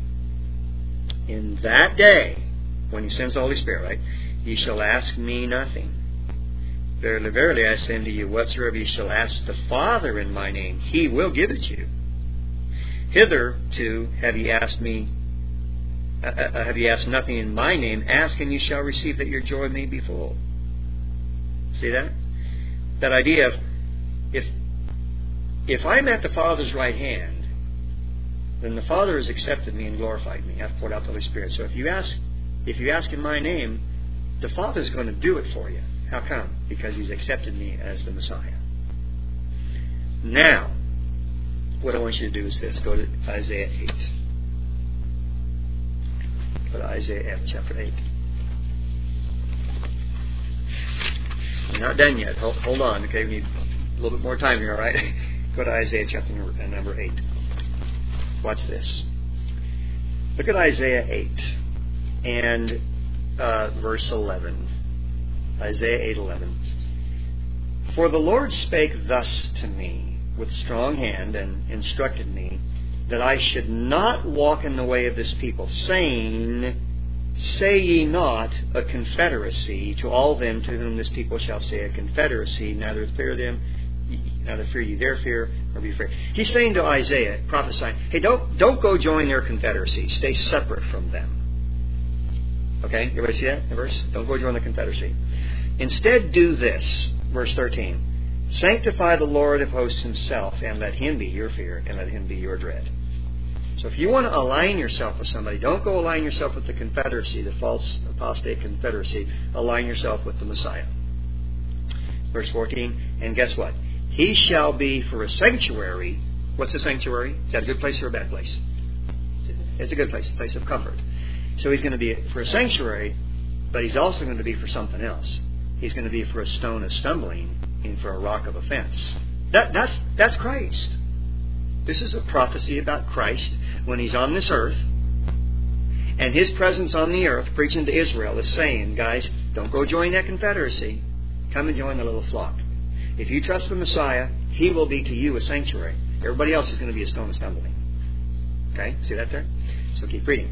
In that day, when He sends the Holy Spirit, right, ye shall ask me nothing. Verily, verily, I say unto you, whatsoever ye shall ask the Father in my name, He will give it you. Hitherto have ye asked me, have ye asked nothing in my name? Ask, and ye shall receive, that your joy may be full. See that? That idea of, if I'm at the Father's right hand, then the Father has accepted me and glorified me. I've poured out the Holy Spirit. So if you ask in my name, the Father's going to do it for you. How come? Because He's accepted me as the Messiah. Now, what I want you to do is this. Go to Isaiah 8. Go to Isaiah chapter 8. We're not done yet. Hold on. Okay, we need a little bit more time here, all right? Go to Isaiah chapter number 8. Watch this. Look at Isaiah 8 and verse 11. Isaiah 8:11. For the Lord spake thus to me with strong hand and instructed me that I should not walk in the way of this people, saying, Say ye not a confederacy to all them to whom this people shall say a confederacy, neither fear ye their fear, nor be afraid. He's saying to Isaiah, prophesying, hey, don't go join their confederacy. Stay separate from them. Okay, everybody see that verse? Don't go join the confederacy. Instead, do this, verse 13. Sanctify the Lord of hosts himself, and let him be your fear, and let him be your dread. So if you want to align yourself with somebody, don't go align yourself with the confederacy, the false apostate confederacy. Align yourself with the Messiah. Verse 14, and guess what? He shall be for a sanctuary. What's a sanctuary? Is that a good place or a bad place? It's a good place, a place of comfort. So he's going to be for a sanctuary, but he's also going to be for something else. He's going to be for a stone of stumbling and for a rock of offense. That's Christ. This is a prophecy about Christ when he's on this earth. And his presence on the earth, preaching to Israel, is saying, guys, don't go join that confederacy. Come and join the little flock. If you trust the Messiah, he will be to you a sanctuary. Everybody else is going to be a stone of stumbling. Okay? See that there? So keep reading.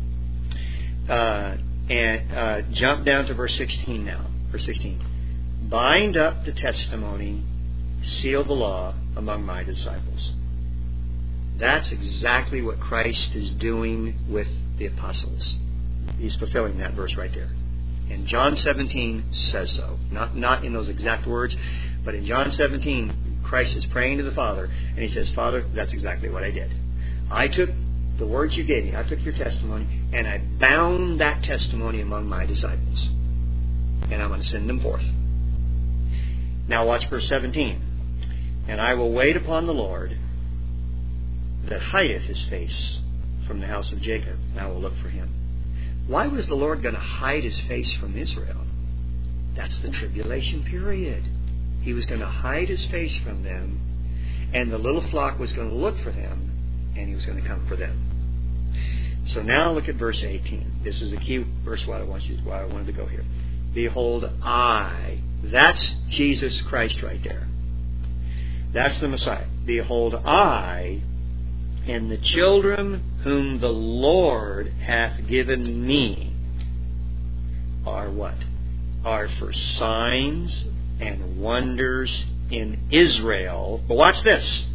And jump down to verse 16 now. Verse 16. Bind up the testimony, seal the law among my disciples. That's exactly what Christ is doing with the apostles. He's fulfilling that verse right there. And John 17 says so. Not in those exact words, but in John 17, Christ is praying to the Father, and he says, Father, that's exactly what I did. I took the words you gave me, I took your testimony, and I bound that testimony among my disciples. And I'm going to send them forth. Now watch verse 17. And I will wait upon the Lord that hideth his face from the house of Jacob, and I will look for him. Why was the Lord going to hide his face from Israel? That's the tribulation period. He was going to hide his face from them, and the little flock was going to look for them, and he was going to come for them. So now look at verse 18. This is the key verse why I wanted to go here. Behold, that's Jesus Christ right there. That's the Messiah. Behold, I and the children whom the Lord hath given me are what? Are for signs and wonders in Israel. But watch this.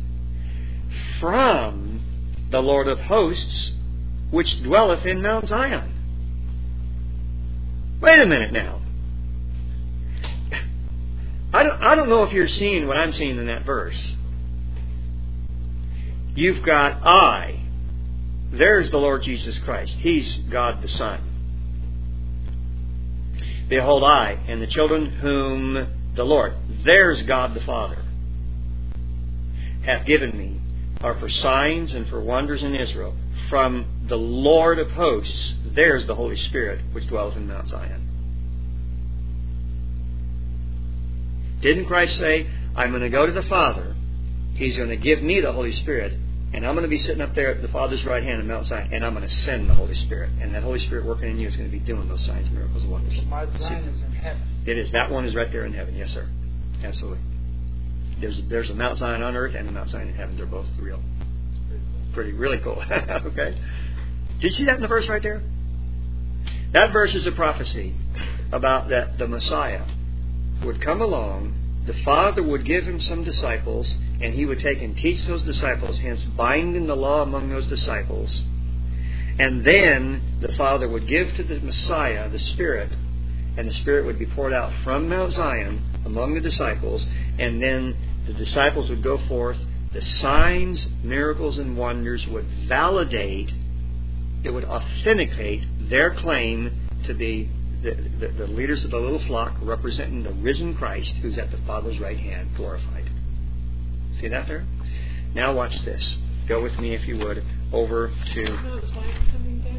From the Lord of hosts, which dwelleth in Mount Zion. Wait a minute now. I don't know if you're seeing what I'm seeing in that verse. You've got I. There's the Lord Jesus Christ. He's God the Son. Behold, I and the children whom the Lord, there's God the Father, hath given me, are for signs and for wonders in Israel. From the Lord of hosts, there's the Holy Spirit, which dwells in Mount Zion. Didn't Christ say, I'm going to go to the Father, He's going to give me the Holy Spirit, and I'm going to be sitting up there at the Father's right hand in Mount Zion, and I'm going to send the Holy Spirit. And that Holy Spirit working in you is going to be doing those signs, miracles, and wonders. Mount Zion is in heaven. It is. That one is right there in heaven. Yes, sir. Absolutely. There's a Mount Zion on earth and a Mount Zion in heaven. They're both real. Really cool. Okay. Did you see that in the verse right there? That verse is a prophecy about that the Messiah would come along, the Father would give him some disciples, and he would take and teach those disciples, hence binding the law among those disciples. And then the Father would give to the Messiah the Spirit, and the Spirit would be poured out from Mount Zion among the disciples, and then the disciples would go forth. The signs, miracles, and wonders would validate, it would authenticate their claim to be the leaders of the little flock representing the risen Christ who's at the Father's right hand, glorified. See that there? Now watch this. Go with me, if you would, over to... Mount Zion coming down, or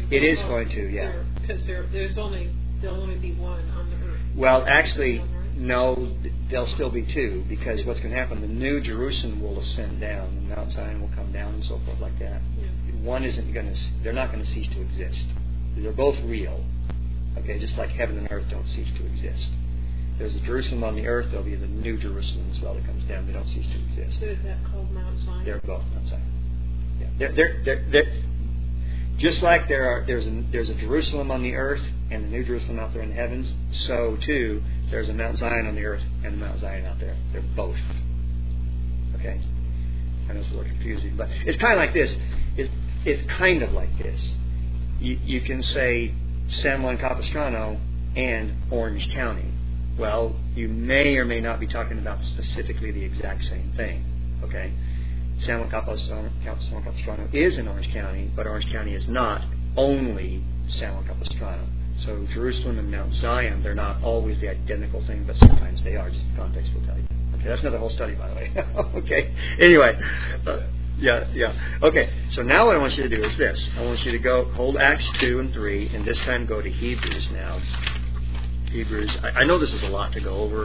It is going to, yeah. Because there'll only be one on the earth. Well, actually, no, there'll still be two, because what's going to happen, the new Jerusalem will ascend down, and Mount Zion will come down and so forth like that. Yeah. One isn't going to, they're not going to cease to exist. They're both real. Okay, just like heaven and earth don't cease to exist. There's a Jerusalem on the earth, there'll be the new Jerusalem as well that comes down. They don't cease to exist. So is that called Mount Zion? They're both Mount Zion. Yeah. They're just like there's a Jerusalem on the earth and the new Jerusalem out there in the heavens, so too there's a Mount Zion on the earth and a Mount Zion out there. They're both. Okay? I know it's a little confusing, but it's kind of like this. It's kind of like this. You can say San Juan Capistrano and Orange County. Well, you may or may not be talking about specifically the exact same thing. Okay? San Juan Capistrano is in Orange County, but Orange County is not only San Juan Capistrano. So Jerusalem and Mount Zion, they're not always the identical thing, but sometimes they are. Just the context will tell you. Okay, that's another whole study, by the way. Okay. Anyway, yeah. Okay, so now what I want you to do is this. I want you to hold Acts 2 and 3, and this time go to Hebrews now. Hebrews. I know this is a lot to go over.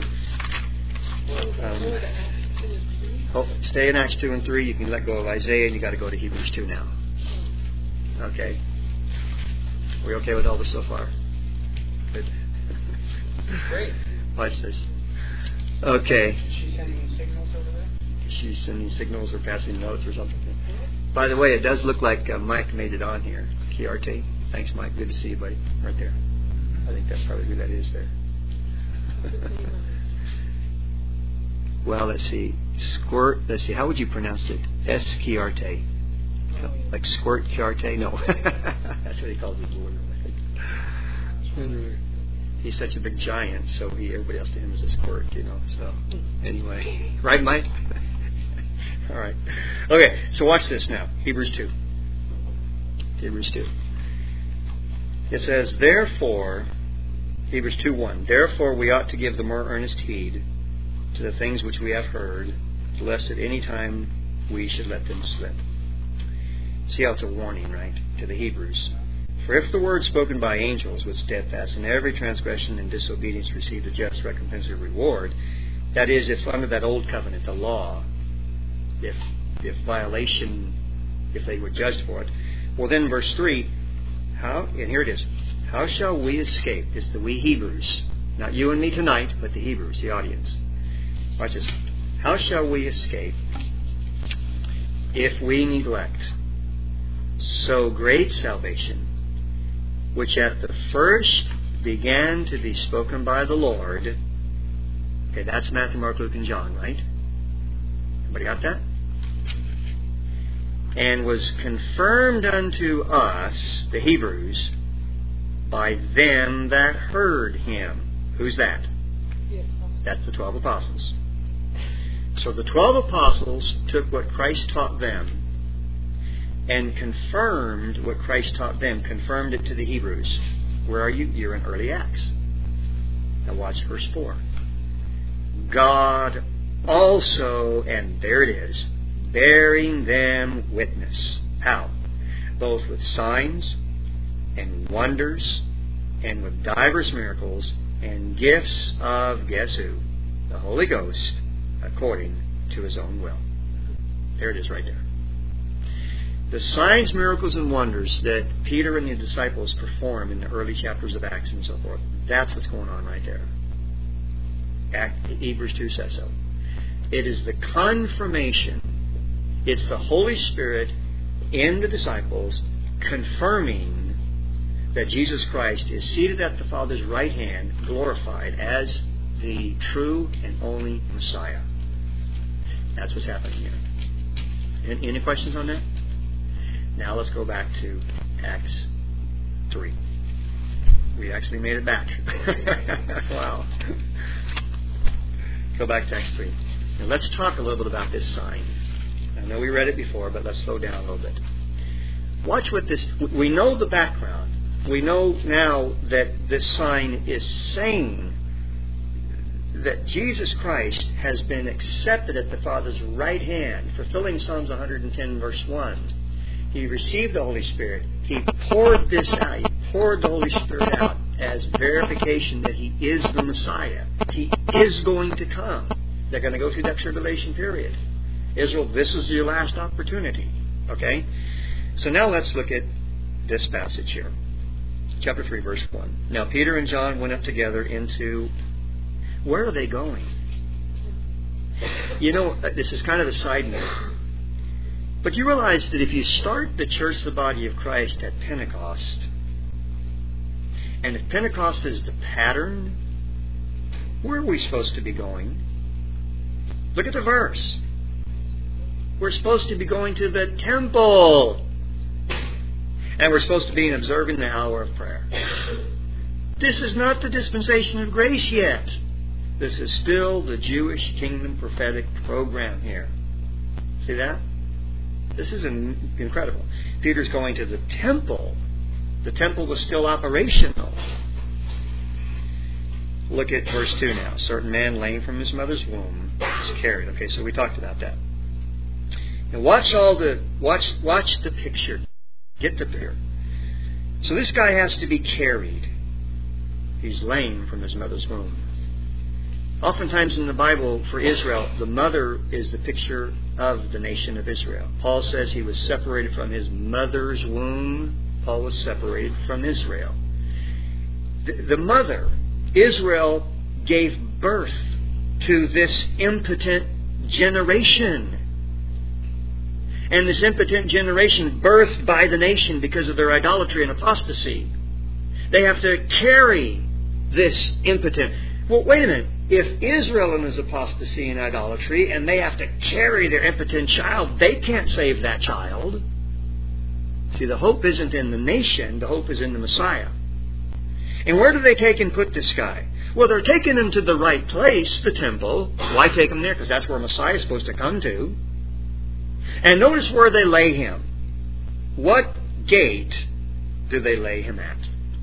Stay in Acts 2 and 3. You can let go of Isaiah, and you got to go to Hebrews 2 now. Okay. We okay with all this so far? Good. Great. Watch this. Okay. Is she sending signals over there? She's sending signals or passing notes or something. By the way, it does look like Mike made it on here. Kiarte. Thanks, Mike. Good to see you, buddy. Right there. I think that's probably who that is there. Well, let's see. Squirt. Let's see. How would you pronounce it? Kiarte. Like Squirt Kiarte? No. That's what he calls his lawyer, I think. He's such a big giant, so everybody else to him is a squirt, So, anyway. Right, Mike? All right. Okay, so watch this now. Hebrews 2. Hebrews 2. It says, therefore, Hebrews 2:1, therefore we ought to give the more earnest heed to the things which we have heard, lest at any time we should let them slip. See how it's a warning, right, to the Hebrews. For if the word spoken by angels was steadfast, and every transgression and disobedience received a just recompense or reward, that is, if under that old covenant, the law, if violation, if they were judged for it, well then verse 3, and here it is, how shall we escape? It's the we Hebrews, not you and me tonight, but the Hebrews, the audience. Watch this. How shall we escape if we neglect so great salvation, which at the first began to be spoken by the Lord? Okay, that's Matthew, Mark, Luke, and John, right? Everybody got that? And was confirmed unto us, the Hebrews, by them that heard him. Who's that? That's the 12 apostles. So the 12 apostles took what Christ taught them and confirmed what Christ taught them, confirmed it to the Hebrews. Where are you? You're in early Acts. Now watch verse 4. God also, and there it is, bearing them witness. How? Both with signs and wonders and with divers miracles and gifts of, guess who? The Holy Ghost, according to his own will. There it is right there. The signs, miracles, and wonders that Peter and the disciples perform in the early chapters of Acts and so forth, that's what's going on right there. Hebrews 2 says so. It is the confirmation. It's the Holy Spirit in the disciples confirming that Jesus Christ is seated at the Father's right hand, glorified as the true and only Messiah. That's what's happening here. Any questions on that? Now let's go back to Acts 3. We actually made it back. Wow. Go back to Acts 3. Now let's talk a little bit about this sign. I know we read it before, but let's slow down a little bit. Watch what this... We know the background. We know now that this sign is saying that Jesus Christ has been accepted at the Father's right hand, fulfilling Psalms 110 verse 1. He received the Holy Spirit. He poured this out. He poured the Holy Spirit out as verification that He is the Messiah. He is going to come. They're going to go through that tribulation period. Israel, this is your last opportunity. Okay? So now let's look at this passage here. Chapter 3, verse 1. Now Peter and John went up together into... Where are they going? You know, this is kind of a side note. But you realize that if you start the church, the body of Christ, at Pentecost, and if Pentecost is the pattern, where are we supposed to be going? Look at the verse. We're supposed to be going to the temple. And we're supposed to be observing the hour of prayer. This is not the dispensation of grace yet. This is still the Jewish kingdom prophetic program here. See that? This is incredible. Peter's going to the temple. The temple was still operational. Look at verse 2 now. Certain man lame from his mother's womb was carried. Okay, so we talked about that. Now watch the picture. Get the picture. So this guy has to be carried. He's lame from his mother's womb. Oftentimes in the Bible, for Israel, the mother is the picture of the nation of Israel. Paul says he was separated from his mother's womb. Paul was separated from Israel. The mother, Israel, gave birth to this impotent generation. And this impotent generation, birthed by the nation because of their idolatry and apostasy. They have to carry this impotent. Well, wait a minute. If Israel is apostasy and idolatry, and they have to carry their impotent child, they can't save that child. See, the hope isn't in the nation. The hope is in the Messiah. And where do they take and put this guy? Well, they're taking him to the right place, the temple. Why take him there? Because that's where Messiah is supposed to come to. And notice where they lay him. What gate do they lay him at?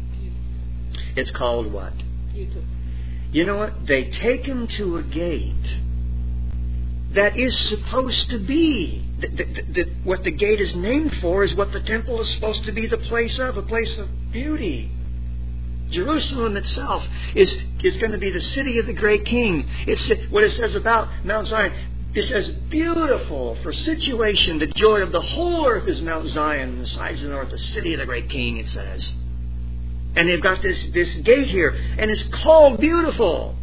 It's called what? You know what? They take him to a gate that is supposed to be. What the gate is named for is what the temple is supposed to be the place of, a place of beauty. Jerusalem itself is going to be the city of the great king. It's what it says about Mount Zion. It says, beautiful for situation, the joy of the whole earth is Mount Zion, and the sides of the north, the city of the great king, it says. And they've got this gate here, and it's called beautiful.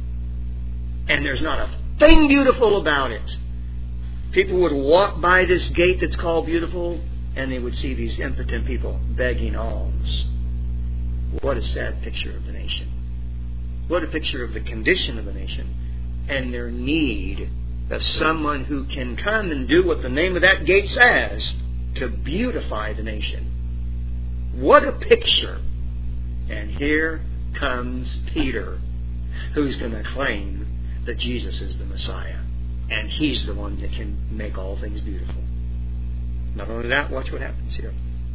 And there's not a thing beautiful about it. People would walk by this gate that's called beautiful, and they would see these impotent people begging alms. What a sad picture of the nation. What a picture of the condition of the nation and their need of someone who can come and do what the name of that gate says to beautify the nation. What a picture. And here comes Peter, who's going to claim that Jesus is the Messiah. And He's the one that can make all things beautiful. Not only that, watch what happens here.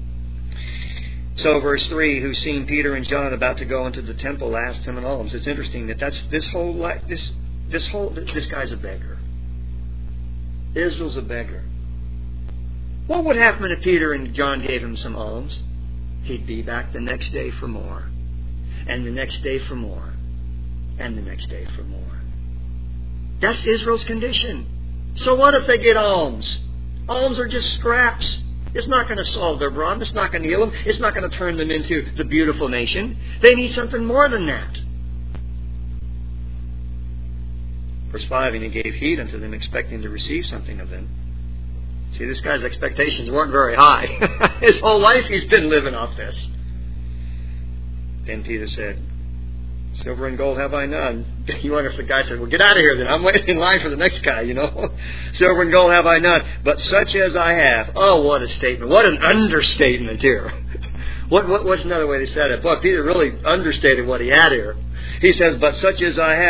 So verse 3, who seeing Peter and John about to go into the temple asked him an alms. It's interesting that this guy's a beggar. Israel's a beggar. What would happen if Peter and John gave him some alms? He'd be back the next day for more. And the next day for more. And the next day for more. That's Israel's condition. So what if they get alms? Alms are just scraps. It's not going to solve their problem. It's not going to heal them. It's not going to turn them into the beautiful nation. They need something more than that. Verse 5, and he gave heed unto them, expecting to receive something of them. See, this guy's expectations weren't very high. His whole life he's been living off this. Then Peter said, silver and gold have I none. You wonder if the guy said, well, get out of here then. I'm waiting in line for the next guy, Silver and gold have I none, but such as I have. Oh, what a statement. What an understatement here. What's another way they said it? Boy, Peter really understated what he had here. He says, but such as I have,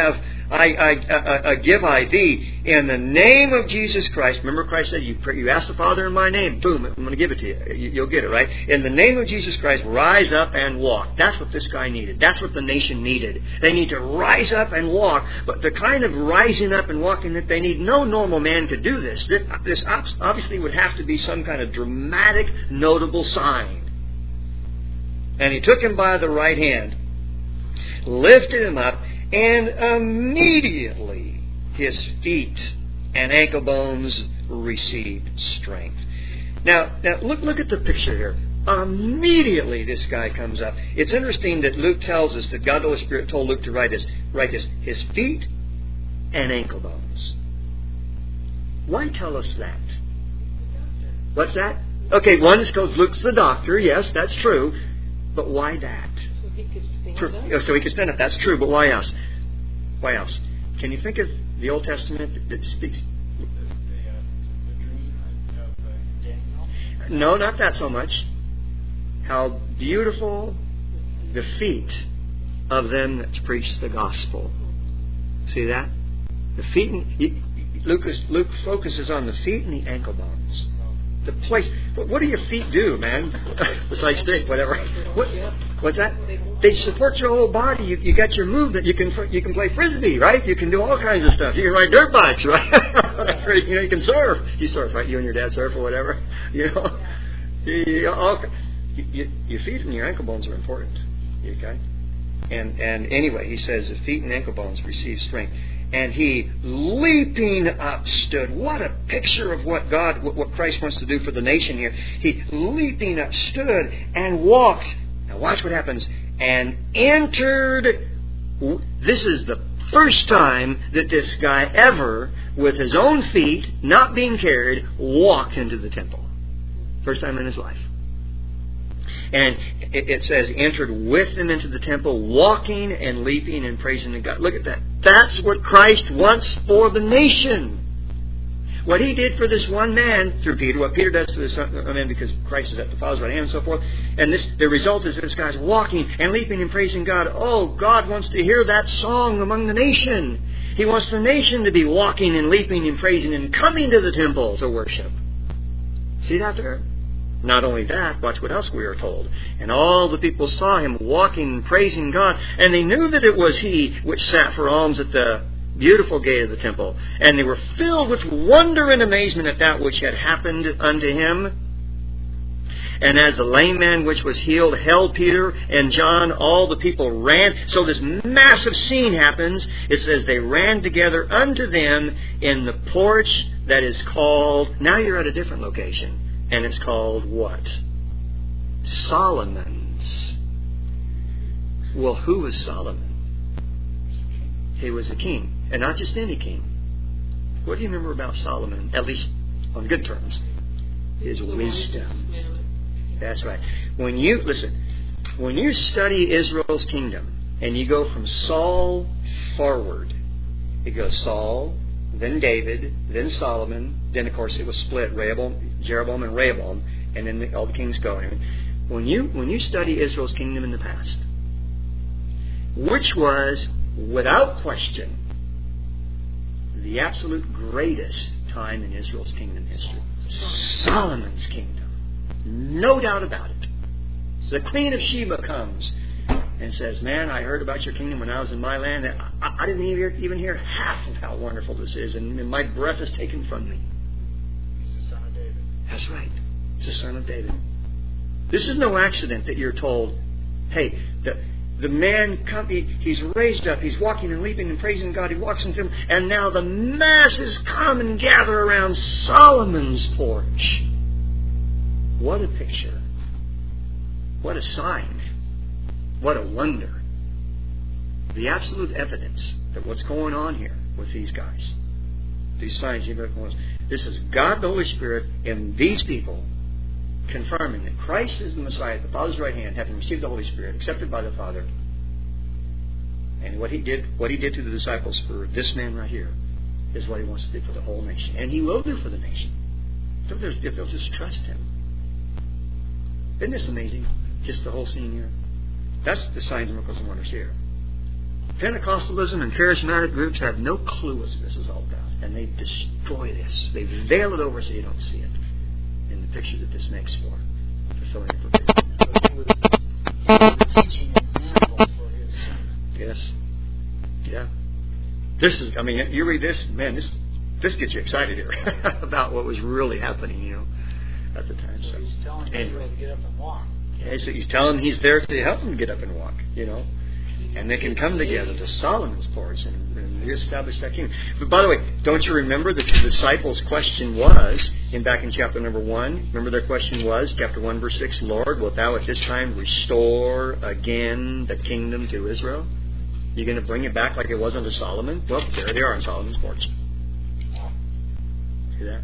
I give I thee in the name of Jesus Christ. Remember Christ said, you ask the Father in my name, boom, I'm going to give it to you. You'll get it, right? In the name of Jesus Christ, rise up and walk. That's what this guy needed. That's what the nation needed. They need to rise up and walk. But the kind of rising up and walking that they need, no normal man could do this. This obviously would have to be some kind of dramatic, notable sign. And he took him by the right hand, lifted him up, and immediately his feet and ankle bones received strength. Now look at the picture here. Immediately this guy comes up. It's interesting that Luke tells us that God the Holy Spirit told Luke to write this. His feet and ankle bones. Why tell us that? What's that? Okay, one is because Luke's the doctor. Yes, that's true. But why that? So he could stand up? So he could stand up. That's true. But why else? Why else? Can you think of the Old Testament that speaks? The dream of Daniel? No, not that so much. How beautiful the feet of them that preach the gospel. See that? The feet. Luke focuses on the feet and the ankle bones. The place. What do your feet do, man? Besides stick, whatever. What's that? They support your whole body. You got your movement. You can play frisbee, right? You can do all kinds of stuff. You can ride dirt bikes, right? You can surf. You surf, right? You and your dad surf or whatever. Your feet and your ankle bones are important. Okay. And anyway, he says the feet and ankle bones receive strength. And he, leaping up, stood. What a picture of what Christ wants to do for the nation here. He, leaping up, stood and walked. Now watch what happens. And entered. This is the first time that this guy ever, with his own feet, not being carried, walked into the temple. First time in his life. And it says, entered with them into the temple, walking and leaping and praising God. Look at that. That's what Christ wants for the nation. What He did for this one man through Peter, what Peter does to this man because Christ is at the Father's right hand and so forth. And the result is this guy's walking and leaping and praising God. Oh, God wants to hear that song among the nation. He wants the nation to be walking and leaping and praising and coming to the temple to worship. See that there? Not only that, watch what else we are told. And all the people saw him walking and praising God, and they knew that it was he which sat for alms at the beautiful gate of the temple. And they were filled with wonder and amazement at that which had happened unto him. And as the lame man which was healed held Peter and John, all the people ran. So this massive scene happens. It says they ran together unto them in the porch that is called... Now you're at a different location. And it's called what? Solomon's. Well, who was Solomon? He was a king. And not just any king. What do you remember about Solomon? At least on good terms. His wisdom. That's right. When you study Israel's kingdom, and you go from Saul forward, it goes Saul, then David, then Solomon, then of course it was split, Jeroboam and Rehoboam, and then all the kings go. When you study Israel's kingdom in the past, which was, without question, the absolute greatest time in Israel's kingdom history, Solomon's kingdom. No doubt about it. So the Queen of Sheba comes and says, man, I heard about your kingdom when I was in my land. I didn't even hear half of how wonderful this is, and my breath is taken from me. He's the son of David. That's right. He's the son of David. This is no accident that you're told, hey, the man, he's raised up, he's walking and leaping and praising God, he walks into him, and now the masses come and gather around Solomon's porch. What a picture. What a sign. What a wonder. The absolute evidence that what's going on here with these guys, these signs, this is God the Holy Spirit in these people confirming that Christ is the Messiah at the Father's right hand, having received the Holy Spirit, accepted by the Father. And what he did to the disciples for this man right here is what he wants to do for the whole nation. And he will do for the nation. If they'll just trust him. Isn't this amazing? Just the whole scene here. That's the signs, miracles, and wonders here. Pentecostalism and charismatic groups have no clue what this is all about. And they destroy this. They veil it over so you don't see it in the picture that this makes for fulfilling the provision. So he was teaching an example for his sermon. Yes. Yeah. This is, I mean, you read this, man, this gets you excited here about what was really happening, at the time. So he's telling Israel to get up and walk. Yeah, so he's telling them he's there to help them get up and walk, And they can come together to Solomon's porch and reestablish that kingdom. But by the way, don't you remember that the disciples' question was, back in chapter number 1, remember their question was, chapter 1, verse 6, Lord, wilt thou at this time restore again the kingdom to Israel? You're going to bring it back like it was under Solomon? Well, there they are on Solomon's porch. See that?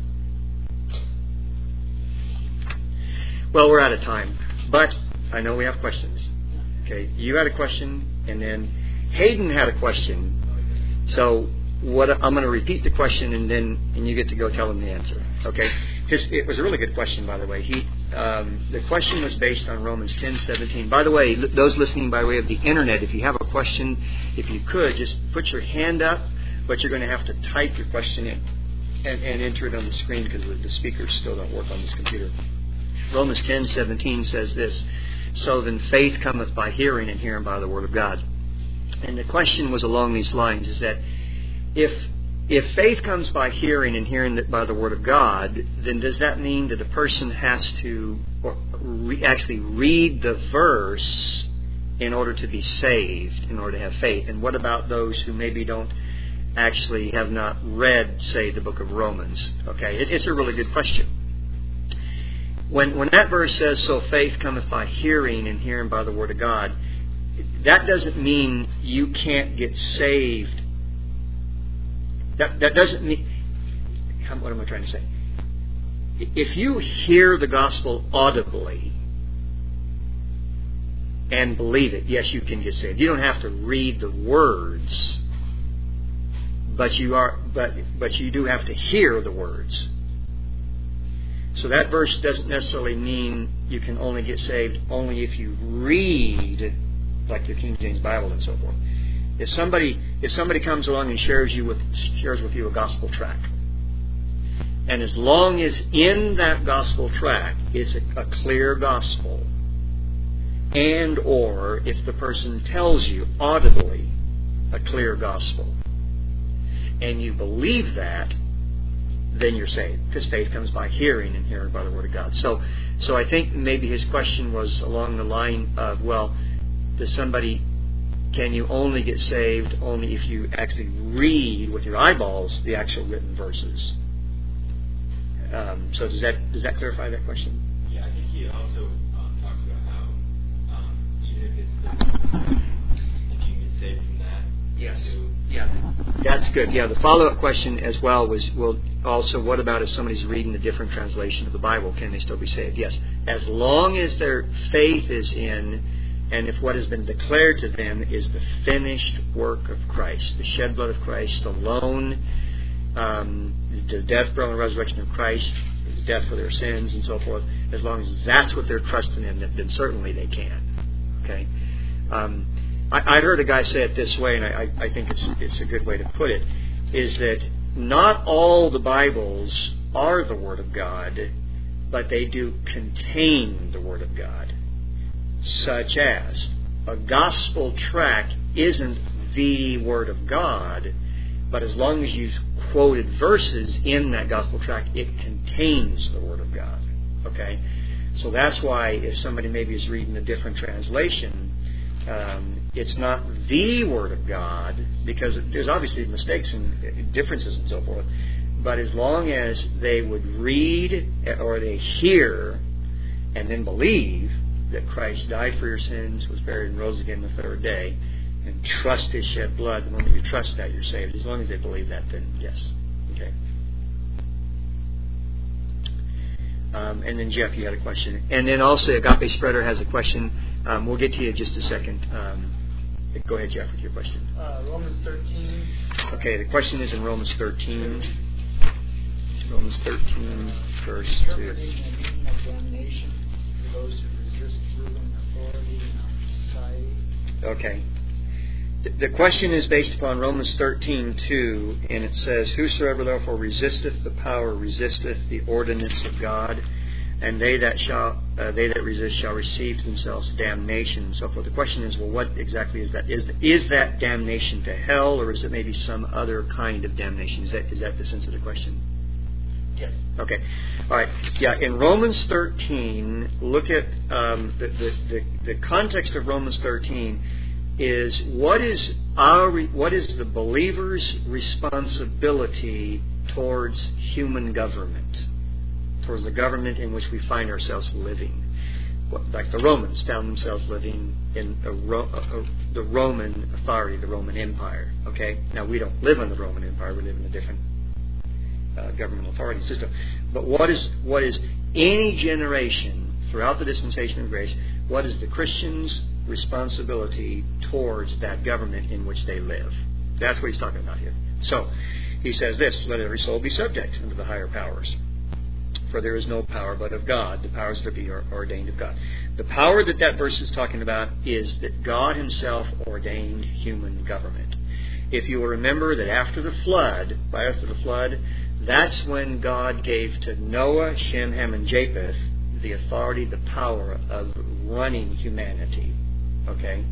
Well, we're out of time. But I know we have questions. Okay, you had a question, and then Hayden had a question. So I'm going to repeat the question, and you get to go tell him the answer. Okay, it was a really good question, by the way. The question was based on Romans 10:17. By the way, those listening by way of the internet, if you have a question, if you could just put your hand up, but you're going to have to type your question in and enter it on the screen because the speakers still don't work on this computer. Romans 10:17 says this, so then faith cometh by hearing, and hearing by the word of God. And the question was along these lines, is that if faith comes by hearing, and hearing by the word of God, then does that mean that a person has to actually read the verse in order to be saved, in order to have faith? And what about those who maybe have not read, say, the book of Romans? Okay, it's a really good question. When that verse says, so faith cometh by hearing, and hearing by the word of God, that doesn't mean you can't get saved. That doesn't mean... What am I trying to say? If you hear the gospel audibly and believe it, yes, you can get saved. You don't have to read the words, but you do have to hear the words. So that verse doesn't necessarily mean you can only get saved only if you read, like the King James Bible and so forth. If somebody comes along and shares with you a gospel tract, and as long as in that gospel tract is a clear gospel, and or if the person tells you audibly a clear gospel, and you believe that, then you're saved, because faith comes by hearing, and hearing by the word of God. So I think maybe his question was along the line of, well, can you only get saved only if you actually read with your eyeballs the actual written verses? So does that clarify that question? Yeah, I think he also talks about how even if you can get saved from that. Yes. Yeah, that's good. Yeah, the follow-up question as well was, what about if somebody's reading a different translation of the Bible? Can they still be saved? Yes, as long as their faith is in, and if what has been declared to them is the finished work of Christ, the shed blood of Christ alone, the death, burial, and resurrection of Christ, His death for their sins, and so forth. As long as that's what they're trusting in, then certainly they can. Okay. I heard a guy say it this way, and I think it's a good way to put it, is that not all the Bibles are the Word of God, but they do contain the Word of God. Such as, a gospel tract isn't the Word of God, but as long as you've quoted verses in that gospel tract, it contains the Word of God. Okay? So that's why if somebody maybe is reading a different translation, it's not the Word of God, because there's obviously mistakes and differences and so forth. But as long as they would read or they hear and then believe that Christ died for your sins, was buried and rose again the third day, and trust His shed blood, the moment you trust that, you're saved. As long as they believe that, then yes. Okay. And then Jeff, you had a question. And then also Agape Spreader has a question. We'll get to you in just a second. Go ahead, Jeff, with your question. Romans 13. Okay, the question is in Romans 13. Romans 13, verse 2. Interpreting the meaning of damnation for those who resist ruling authority in our society. Okay. The question is based upon Romans 13:2, and it says, "Whosoever therefore resisteth the power resisteth the ordinance of God, and they that resist shall receive to themselves damnation," and so forth. The question is, well, what exactly is that? Is that damnation to hell, or is it maybe some other kind of damnation? Is that the sense of the question? Yes. Okay. All right. Yeah. In Romans 13, look at the context of Romans 13 is what is the believer's responsibility towards human government, towards the government in which we find ourselves living. Like the Romans found themselves living in the Roman authority, the Roman Empire. Okay. Now we don't live in the Roman Empire; we live in a different governmental authority system. But what is any generation throughout the dispensation of grace? What is the Christian's responsibility towards that government in which they live? That's what he's talking about here. So he says this: "Let every soul be subject unto the higher powers. For there is no power but of God. The powers that be are ordained of God." The power that verse is talking about is that God Himself ordained human government. If you will remember that after the flood, that's when God gave to Noah, Shem, Ham, and Japheth the authority, the power of running humanity. Okay?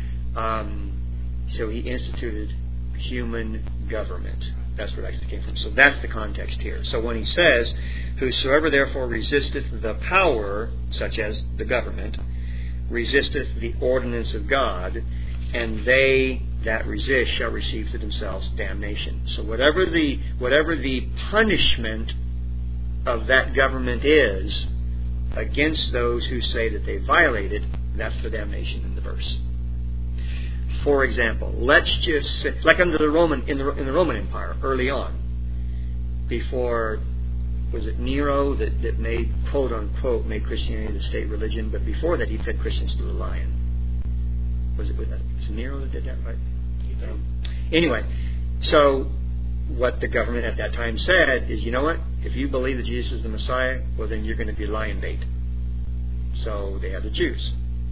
So He instituted human government. That's where that came from. So that's the context here. So when he says, "Whosoever therefore resisteth the power," such as the government, "resisteth the ordinance of God, and they that resist shall receive to themselves damnation." So whatever the punishment of that government is against those who say that they violate it, that's the damnation in the verse. For example, let's just say, like under the Roman in the Roman Empire early on, before, was it Nero that made, quote unquote, made Christianity the state religion, but before that he fed Christians to the lion. Was it Nero that did that, right? Anyway, so what the government at that time said is, you know what? If you believe that Jesus is the Messiah, well then you're going to be lion bait. So they had to choose.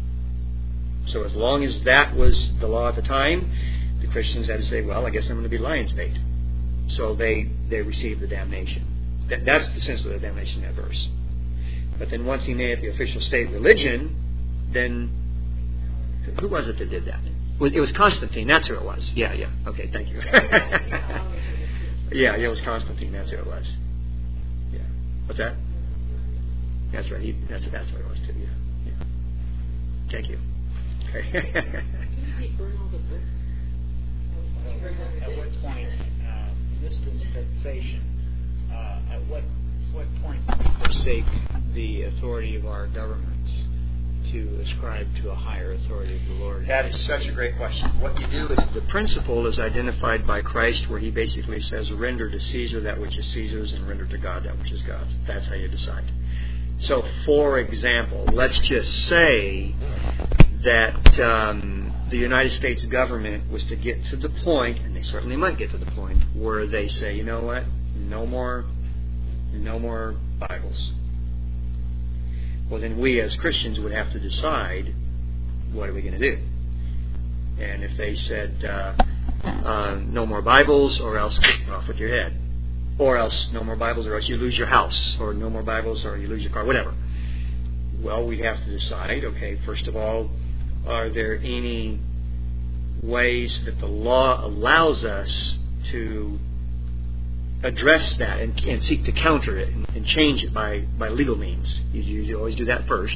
So as long as that was the law at the time, the Christians had to say, well, I guess I'm going to be lion's bait. So they received the damnation. That's the sense of the damnation in that verse. But then once he made it the official state religion, then who was it that did that? It was Constantine. That's who it was. Yeah. Okay, thank you. Yeah, it was Constantine. That's who it was. Yeah. What's that? That's right. That's what it was too. Yeah. Thank you. Okay. At what point, in this dispensation, at what point do we forsake the authority of our governments to ascribe to a higher authority of the Lord? That is such a great question. What you do is, the principle is identified by Christ, where He basically says, render to Caesar that which is Caesar's and render to God that which is God's. That's how you decide. So, for example, let's just say that the United States government was to get to the point, and they certainly might get to the point, where they say, you know what, no more Bibles. Well, then we as Christians would have to decide, what are we going to do? And if they said, no more Bibles, or else off with your head. Or else no more Bibles, or else you lose your house. Or no more Bibles, or you lose your car, whatever. Well, we have to decide, okay, first of all, are there any ways that the law allows us to address that and seek to counter it and change it by legal means? You always do that first.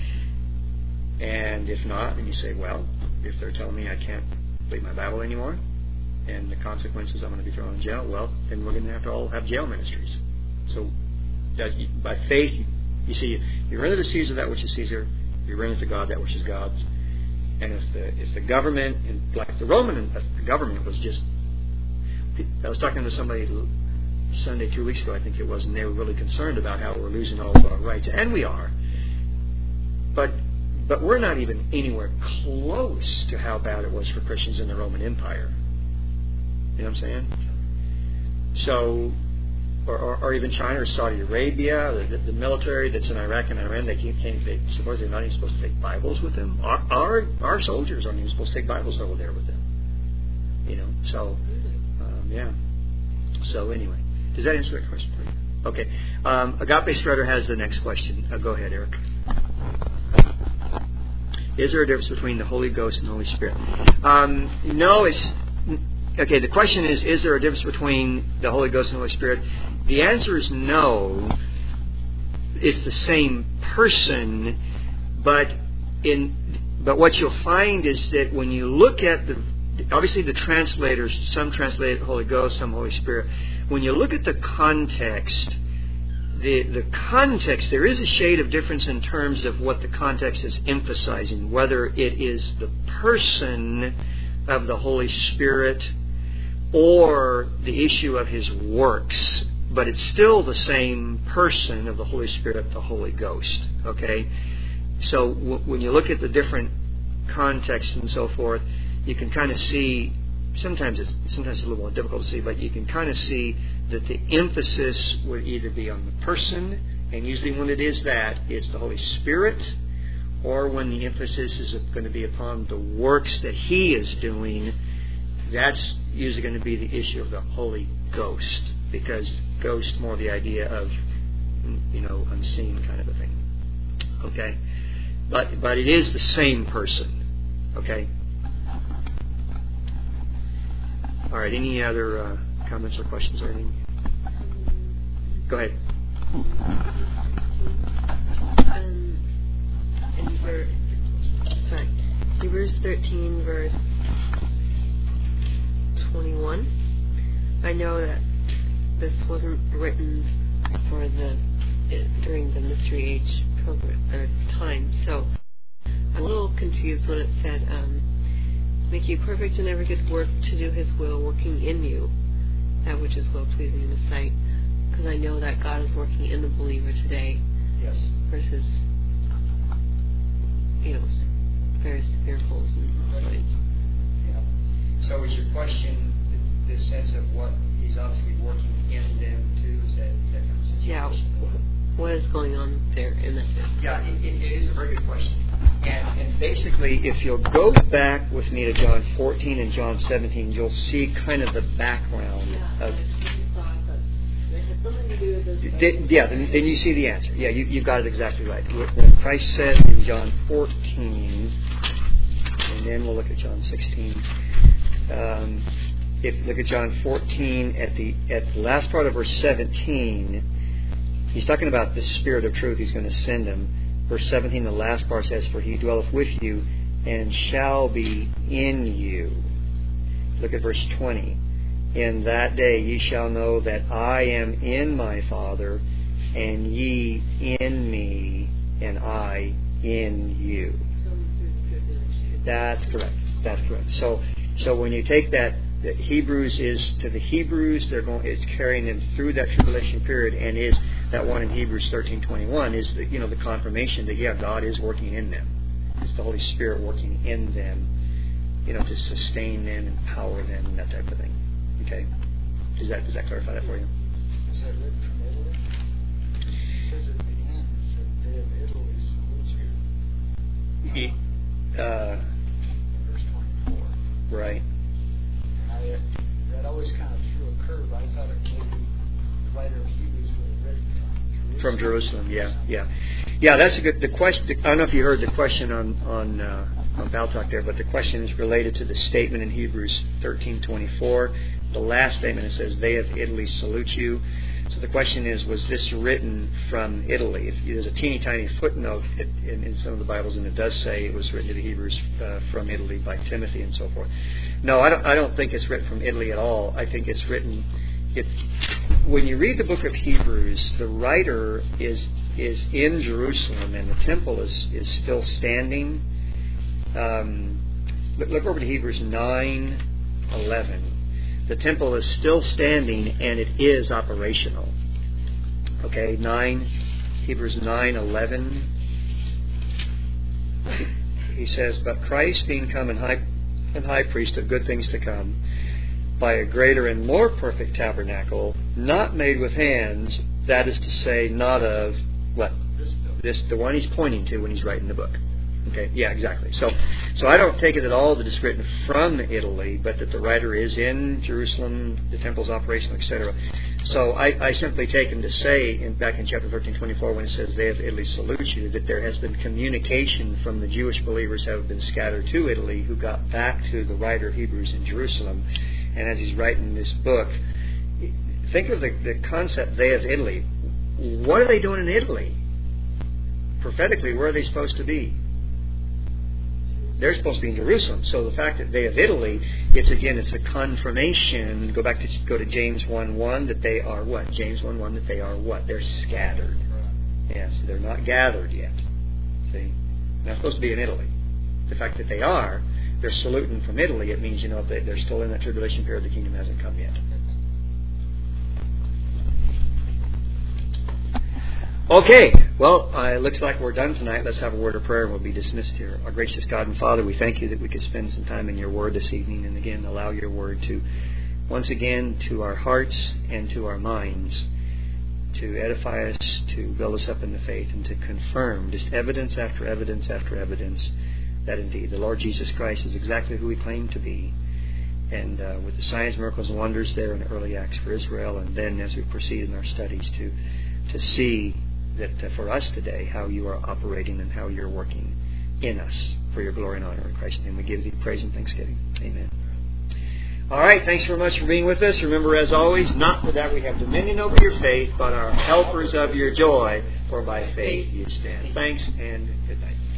And if not, then you say, well, if they're telling me I can't read my Bible anymore, and the consequences I'm going to be thrown in jail, well, then we're going to have to all have jail ministries. So by faith, you see, you render to Caesar that which is Caesar, you render to God that which is God's. And if the government, and like the Roman government was just, I was talking to somebody Sunday 2 weeks ago, I think it was, and they were really concerned about how we're losing all of our rights, and we are. But we're not even anywhere close to how bad it was for Christians in the Roman Empire. You know what I'm saying? So, or even China or Saudi Arabia, the military that's in Iraq and Iran, they suppose they're not even supposed to take Bibles with them. Our soldiers aren't even supposed to take Bibles over there with them. So, yeah. So anyway, does that answer that question for you? Okay. Agape Strutter has the next question. Go ahead, Eric. Is there a difference between the Holy Ghost and the Holy Spirit? No, okay, the question is there a difference between the Holy Ghost and the Holy Spirit? The answer is no. It's the same person, but what you'll find is that when you look at obviously the translators, some translate Holy Ghost, some Holy Spirit. When you look at the context, the context, there is a shade of difference in terms of what the context is emphasizing, whether it is the person of the Holy Spirit or the issue of His works. But it's still the same person of the Holy Spirit, the Holy Ghost. Okay? So when you look at the different contexts and so forth, you can kind of see, sometimes it's a little more difficult to see, but you can kind of see that the emphasis would either be on the person, and usually when it is that, it's the Holy Spirit, or when the emphasis is going to be upon the works that He is doing, that's usually going to be the issue of the Holy Ghost, because ghost more the idea of, unseen kind of a thing. Okay? But it is the same person. Okay? All right, any other comments or questions or anything? Go ahead. Hebrews 13, verse 21. I know that this wasn't written during the Mystery Age time, so I'm a little confused when it said, make you perfect in every good work to do His will, working in you that which is well pleasing in His sight. Because I know that God is working in the believer today. Yes. Versus, various miracles and signs. Yeah. So is your question the sense of what He's obviously working in them too? Is that kind of situation? Yeah. What is going on there in that? Yeah, it is a very good question. And basically, if you'll go back with me to John 14 and John 17, you'll see kind of the background of. Then you see the answer. Yeah, you got it exactly right. What Christ said in John 14, and then we'll look at John 16. If you look at John 14 at the last part of verse 17, He's talking about the Spirit of truth He's going to send Him. Verse 17, the last part says, "For He dwelleth with you, and shall be in you." Look at verse 20. "In that day ye shall know that I am in my Father, and ye in me, and I in you." That's correct. So when you take that Hebrews is to the Hebrews, it's carrying them through that tribulation period, and is that one in Hebrews 13:21 is the confirmation that God is working in them. It's the Holy Spirit working in them, to sustain them, empower them, and that type of thing. Okay, does that clarify that for you? Is that written from Italy? It says at the end, it said, "They of Italy salute you." Verse 24. Right. That always kind of threw a curve. I thought it maybe the writer of Hebrews would have written from Jerusalem. Yeah. That's a good. The question. I don't know if you heard the question on Baltalk there, but the question is related to the statement in Hebrews 13:24. The last statement, it says, "They of Italy salute you." So the question is, was this written from Italy? There's a teeny tiny footnote in some of the Bibles, and it does say it was written to the Hebrews from Italy by Timothy and so forth. No, I don't think it's written from Italy at all. I think it's written. When you read the book of Hebrews, the writer is in Jerusalem, and the temple is still standing. Look over to Hebrews 9:11. The temple is still standing, and it is operational. Okay, Hebrews 9:11. He says, "But Christ being come and high priest of good things to come, by a greater and more perfect tabernacle, not made with hands," that is to say, not of what? The one he's pointing to when he's writing the book. Okay, yeah, exactly. So I don't take it at all that it's written from Italy, but that the writer is in Jerusalem, the temple's operational, etc. So I simply take him to say, back in chapter 13:24, when it says, "They of Italy salute you," that there has been communication from the Jewish believers who have been scattered to Italy, who got back to the writer of Hebrews in Jerusalem. And as he's writing this book, think of the concept, "They of Italy." What are they doing in Italy? Prophetically, where are they supposed to be? They're supposed to be in Jerusalem. So the fact that they of Italy, it's a confirmation. Go to James 1:1 that they are what? James 1:1 that they are what? They're scattered. Yes, they're not gathered yet. See? They're not supposed to be in Italy. The fact that they're saluting from Italy, it means, they're still in that tribulation period. The kingdom hasn't come yet. Okay, well, it looks like we're done tonight. Let's have a word of prayer and we'll be dismissed here. Our gracious God and Father, we thank you that we could spend some time in your word this evening, and again, allow your word to, once again, to our hearts and to our minds, to edify us, to build us up in the faith, and to confirm just evidence after evidence after evidence that indeed the Lord Jesus Christ is exactly who he claimed to be. And with the signs, miracles, and wonders there in the early Acts for Israel, and then as we proceed in our studies to see that for us today, how you are operating and how you're working in us for your glory and honor in Christ's name. We give thee praise and thanksgiving. Amen. All right, thanks very much for being with us. Remember, as always, not for that we have dominion over your faith, but are helpers of your joy, for by faith you stand. Thanks and good night.